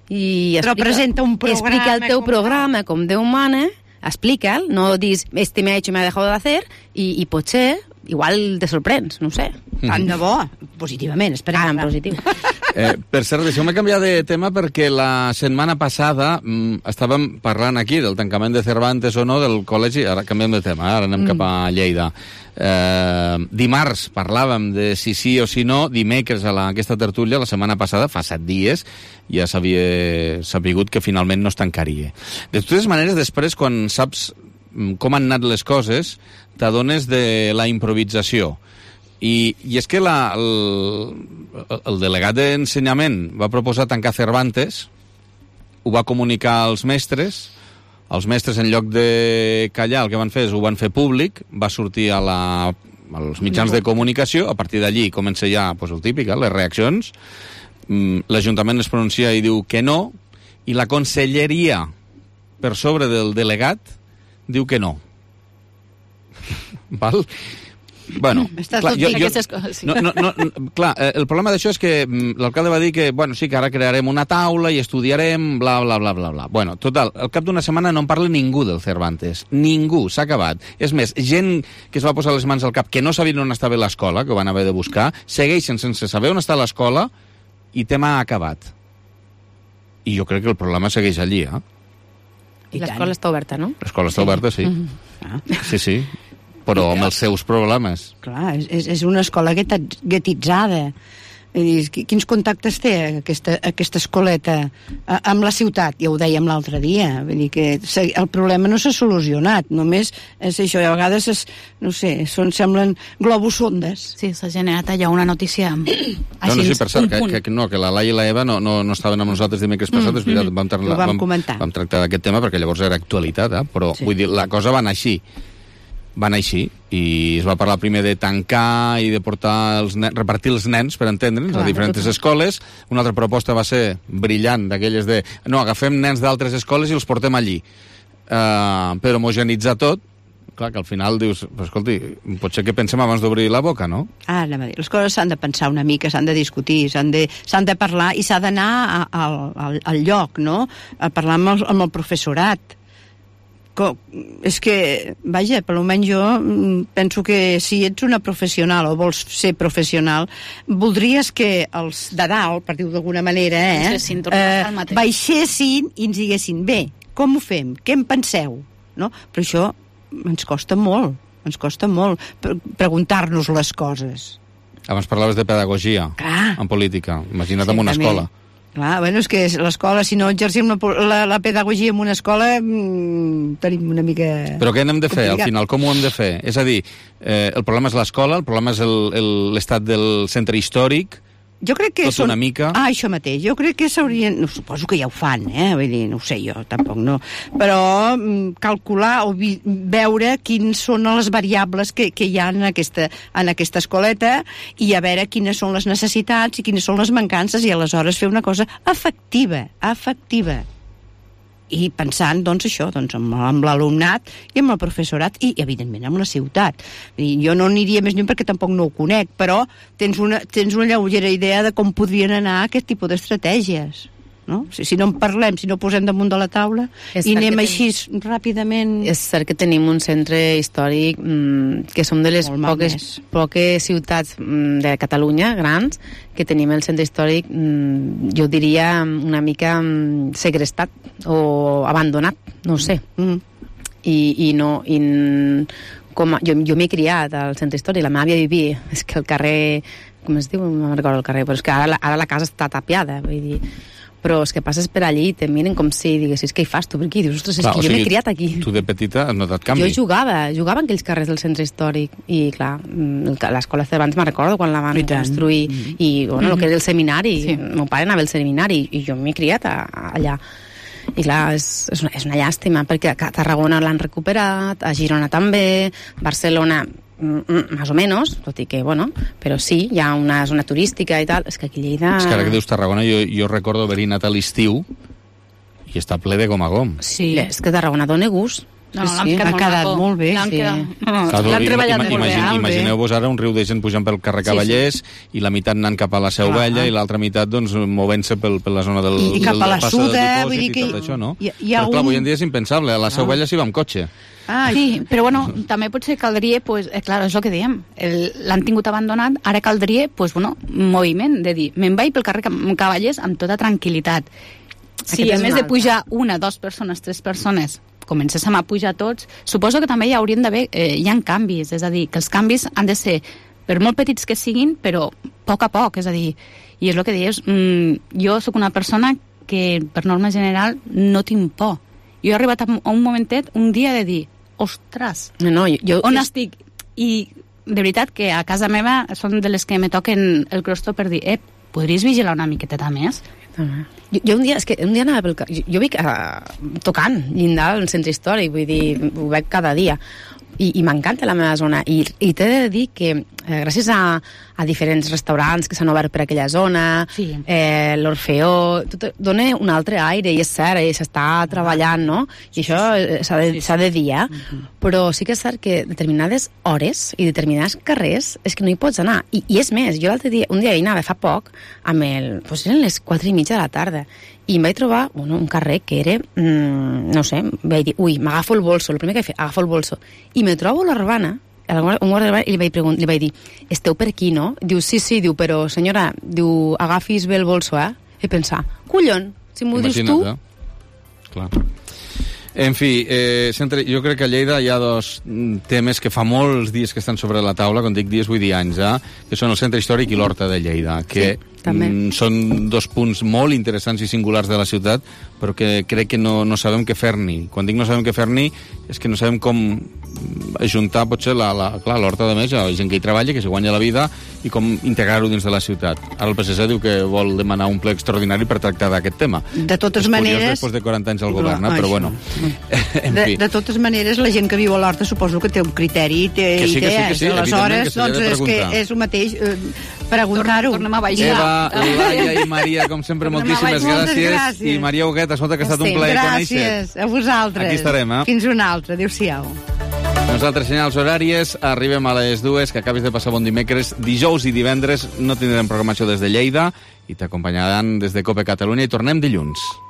i però presenta un programa, explica el teu programa com Déu mana, explica'l, no dis este me ha hecho y me ha dejado de hacer, i potser igual te sorprens, no ho sé. Tant de bo, positivament, esperem. Positiu. Per cert, deixeu-me canviar de tema perquè la setmana passada estàvem parlant aquí del tancament de Cervantes o no del col·legi, ara canviem de tema, ara anem cap a Lleida. Dimarts parlàvem de si sí o si no, dimecres a aquesta tertúlia, la setmana passada, fa 7 dies, ja s'havia sapigut que finalment no es tancaria. De totes maneres, després, quan saps com han anat les coses, t'adones de la improvisació. I és que el delegat d'ensenyament va proposar tancar Cervantes, ho va comunicar als mestres, els mestres, en lloc de callar, el que van fer és ho van fer públic, va sortir als mitjans de comunicació, a partir d'allí comença ja el típic, les reaccions, l'Ajuntament es pronuncia i diu que no, i la conselleria, per sobre del delegat, diu que no. Val? Bueno, clar, el problema d'això és que l'alcalde va dir que, sí, que ara crearem una taula i estudiarem, bla, bla, bla, bla, bla. Bueno, total, al cap d'una setmana no en parla ningú del Cervantes. Ningú, s'ha acabat. És més, gent que es va posar les mans al cap, que no sabien on estava l'escola, que ho van haver de buscar, segueixen sense saber on està l'escola i tema acabat. I jo crec que el problema segueix allí, I l'escola està oberta, no? L'escola està oberta, sí. Sí. Però amb els seus problemes. Clar, és una escola guetitzada. Quins contactes té aquesta escoleta amb la ciutat? Ja ho dèiem l'altre dia. Vull dir que el problema no s'ha solucionat. Només és això. I a vegades, semblen globus sondes. Sí, s'ha generat allà una notícia així, sí, per cert, que la Laia i la Eva no estaven amb nosaltres dimecres passat, és veritat, vam tractar d'aquest tema perquè llavors era actualitat, però vull dir, la cosa va anar així. I es va parlar primer de tancar i de repartir els nens, per entendre'ns, a diferents escoles. Una altra proposta va ser brillant, d'aquelles de no, agafem nens d'altres escoles i els portem allí, per homogenitzar tot. Clar, que al final dius, escolti, potser que pensem abans d'obrir la boca, no? Anem a dir, les coses s'han de pensar una mica, s'han de discutir, s'han de parlar i s'ha d'anar al lloc, no? A parlar amb el professorat. És que, vaja, per almenys jo penso que si ets una professional o vols ser professional, voldries que els de dalt, per dir-ho d'alguna manera, baixessin i ens diguessin, bé, com ho fem? Què en penseu? No? Però això ens costa molt preguntar-nos les coses. Abans parlaves de pedagogia en política, imagina't en una escola. Clar, bueno, és que l'escola, si no exercim la pedagogia en una escola, tenim una mica... Però què hem de fer, al final? Com ho hem de fer? És a dir, el problema és l'escola, el problema és l'estat del centre històric, jo crec que una mica... això mateix, jo crec que s'haurien... No, suposo que ja ho fan, vull dir, no ho sé jo, tampoc no. Però calcular o veure quins són les variables que hi ha en aquesta escoleta i a veure quines són les necessitats i quines són les mancances i aleshores fer una cosa efectiva. I pensant, això, amb l'alumnat i amb el professorat i, evidentment, amb la ciutat. Jo no aniria més lluny perquè tampoc no ho conec, però tens una lleugera idea de com podrien anar aquest tipus d'estratègies. No? Si no en parlem, si no posem damunt de la taula i anem així ràpidament... És cert que tenim un centre històric que som de les poques ciutats de Catalunya, grans, que tenim el centre històric, jo diria, una mica segrestat o abandonat, no ho sé. Jo m'he criat al centre històric, la meva àvia vivia, és que el carrer, com es diu? No recordo el carrer, però és que ara la casa està tapiada, vull dir... Però és que passes per allí i te miren com si diguessis, què hi fas tu per aquí? Dius, ostres, és que jo m'he criat aquí. Tu de petita has notat canvi? Jo jugava en aquells carrers del centre històric i, clar, l'escola Cervantes me'n recordo quan la van construir i, bueno, el que era el seminari, meu pare anava al seminari i jo m'he criat allà. I clar, és una llàstima perquè a Tarragona l'han recuperat, a Girona també, Barcelona más o menos, tot i que, bueno, però sí, hi ha una zona turística i tal, és que aquí a Lleida... És que ara que dius Tarragona, jo recordo haver-hi anat a l'estiu i està ple de gom a gom. Sí, és que Tarragona dona gust. ha quedat molt bé. L'han treballat molt bé. Imagineu-vos ara un riu de gent pujant pel carrer Cavallers i la meitat anant cap a la Seu Vella i l'altra meitat movent-se per la zona del cap a la Suda, vull dir que... Però clar, avui en dia és impensable, a la Seu Vella s'hi va amb cotxe. Sí, però bueno, també potser caldria, clar, és el que diem, l'han tingut abandonat, ara caldria, moviment, de dir, me'n vaig pel carrer Cavallers amb tota tranquil·litat. Si a més de pujar 1, 2 persones, 3 persones, comencéssim a pujar tots, suposo que també hi haurien d'haver, hi ha canvis, és a dir, que els canvis han de ser, per molt petits que siguin, però a poc, és a dir, i és el que dius, jo sóc una persona que, per norma general, no tinc por. Jo he arribat a un momentet, un dia de dir, ostres, on estic? I de veritat que a casa meva són de les que me toquen el crostó per dir, podries vigilar una miqueteta més? Jo un dia anava pel carrer, jo vic tocant llindar al centre històric, vull dir, ho veig cada dia i m'encanta la meva zona i t'he de dir que gràcies a diferents restaurants que s'han obert per aquella zona, l'Orfeó, dona un altre aire, i és cert, i s'està treballant, no? I això s'ha de dir, però sí que és cert que determinades hores i determinats carrers és que no hi pots anar, i és més, jo l'altre dia, un dia hi anava fa poc, eren les 4:30 de la tarda, i em vaig trobar un carrer que era, no sé, vaig dir, m'agafo el bolso, el primer que he fet, agafo el bolso, i me trobo l'Urbana, un guarda urbana, i li vaig dir, esteu per aquí, no? Diu, sí, diu, però senyora, diu, agafis bé el bolso, I pensar, collon, si m'ho dius tu... Clar. En fi, jo crec que a Lleida hi ha 2 temes que fa molts dies que estan sobre la taula, quan dic dies vull dir anys, que són el centre històric i l'Horta de Lleida, que són 2 punts molt interessants i singulars de la ciutat, però que crec que no sabem què fer-n'hi. Quan dic no sabem què fer-n'hi és que no sabem com ajuntar potser l'Horta de més, hi ha gent que hi treballa, que s'hi guanya la vida, i com integrar-ho dins de la ciutat. Ara el PSC diu que vol demanar un ple extraordinari per tractar d'aquest tema. De totes maneres... Després de 40 anys al govern, però bueno... De totes maneres, la gent que viu a l'Horta suposo que té un criteri, que sí, aleshores, doncs és que és el mateix preguntar-ho. Tornem a baixar. Eva, Laia i Maria, com sempre, moltíssimes gràcies. I Maria Huguet, escolta, que ha estat un plaer conèixer. Gràcies a vosaltres. Aquí estarem, Fins una altra. Adéu-siau. Nosaltres, senyals horàries, arribem a les 2, que acabis de passar bon dimecres. Dijous i divendres no tindrem programació des de Lleida i t'acompanyaran des de COPE Catalunya i tornem dilluns.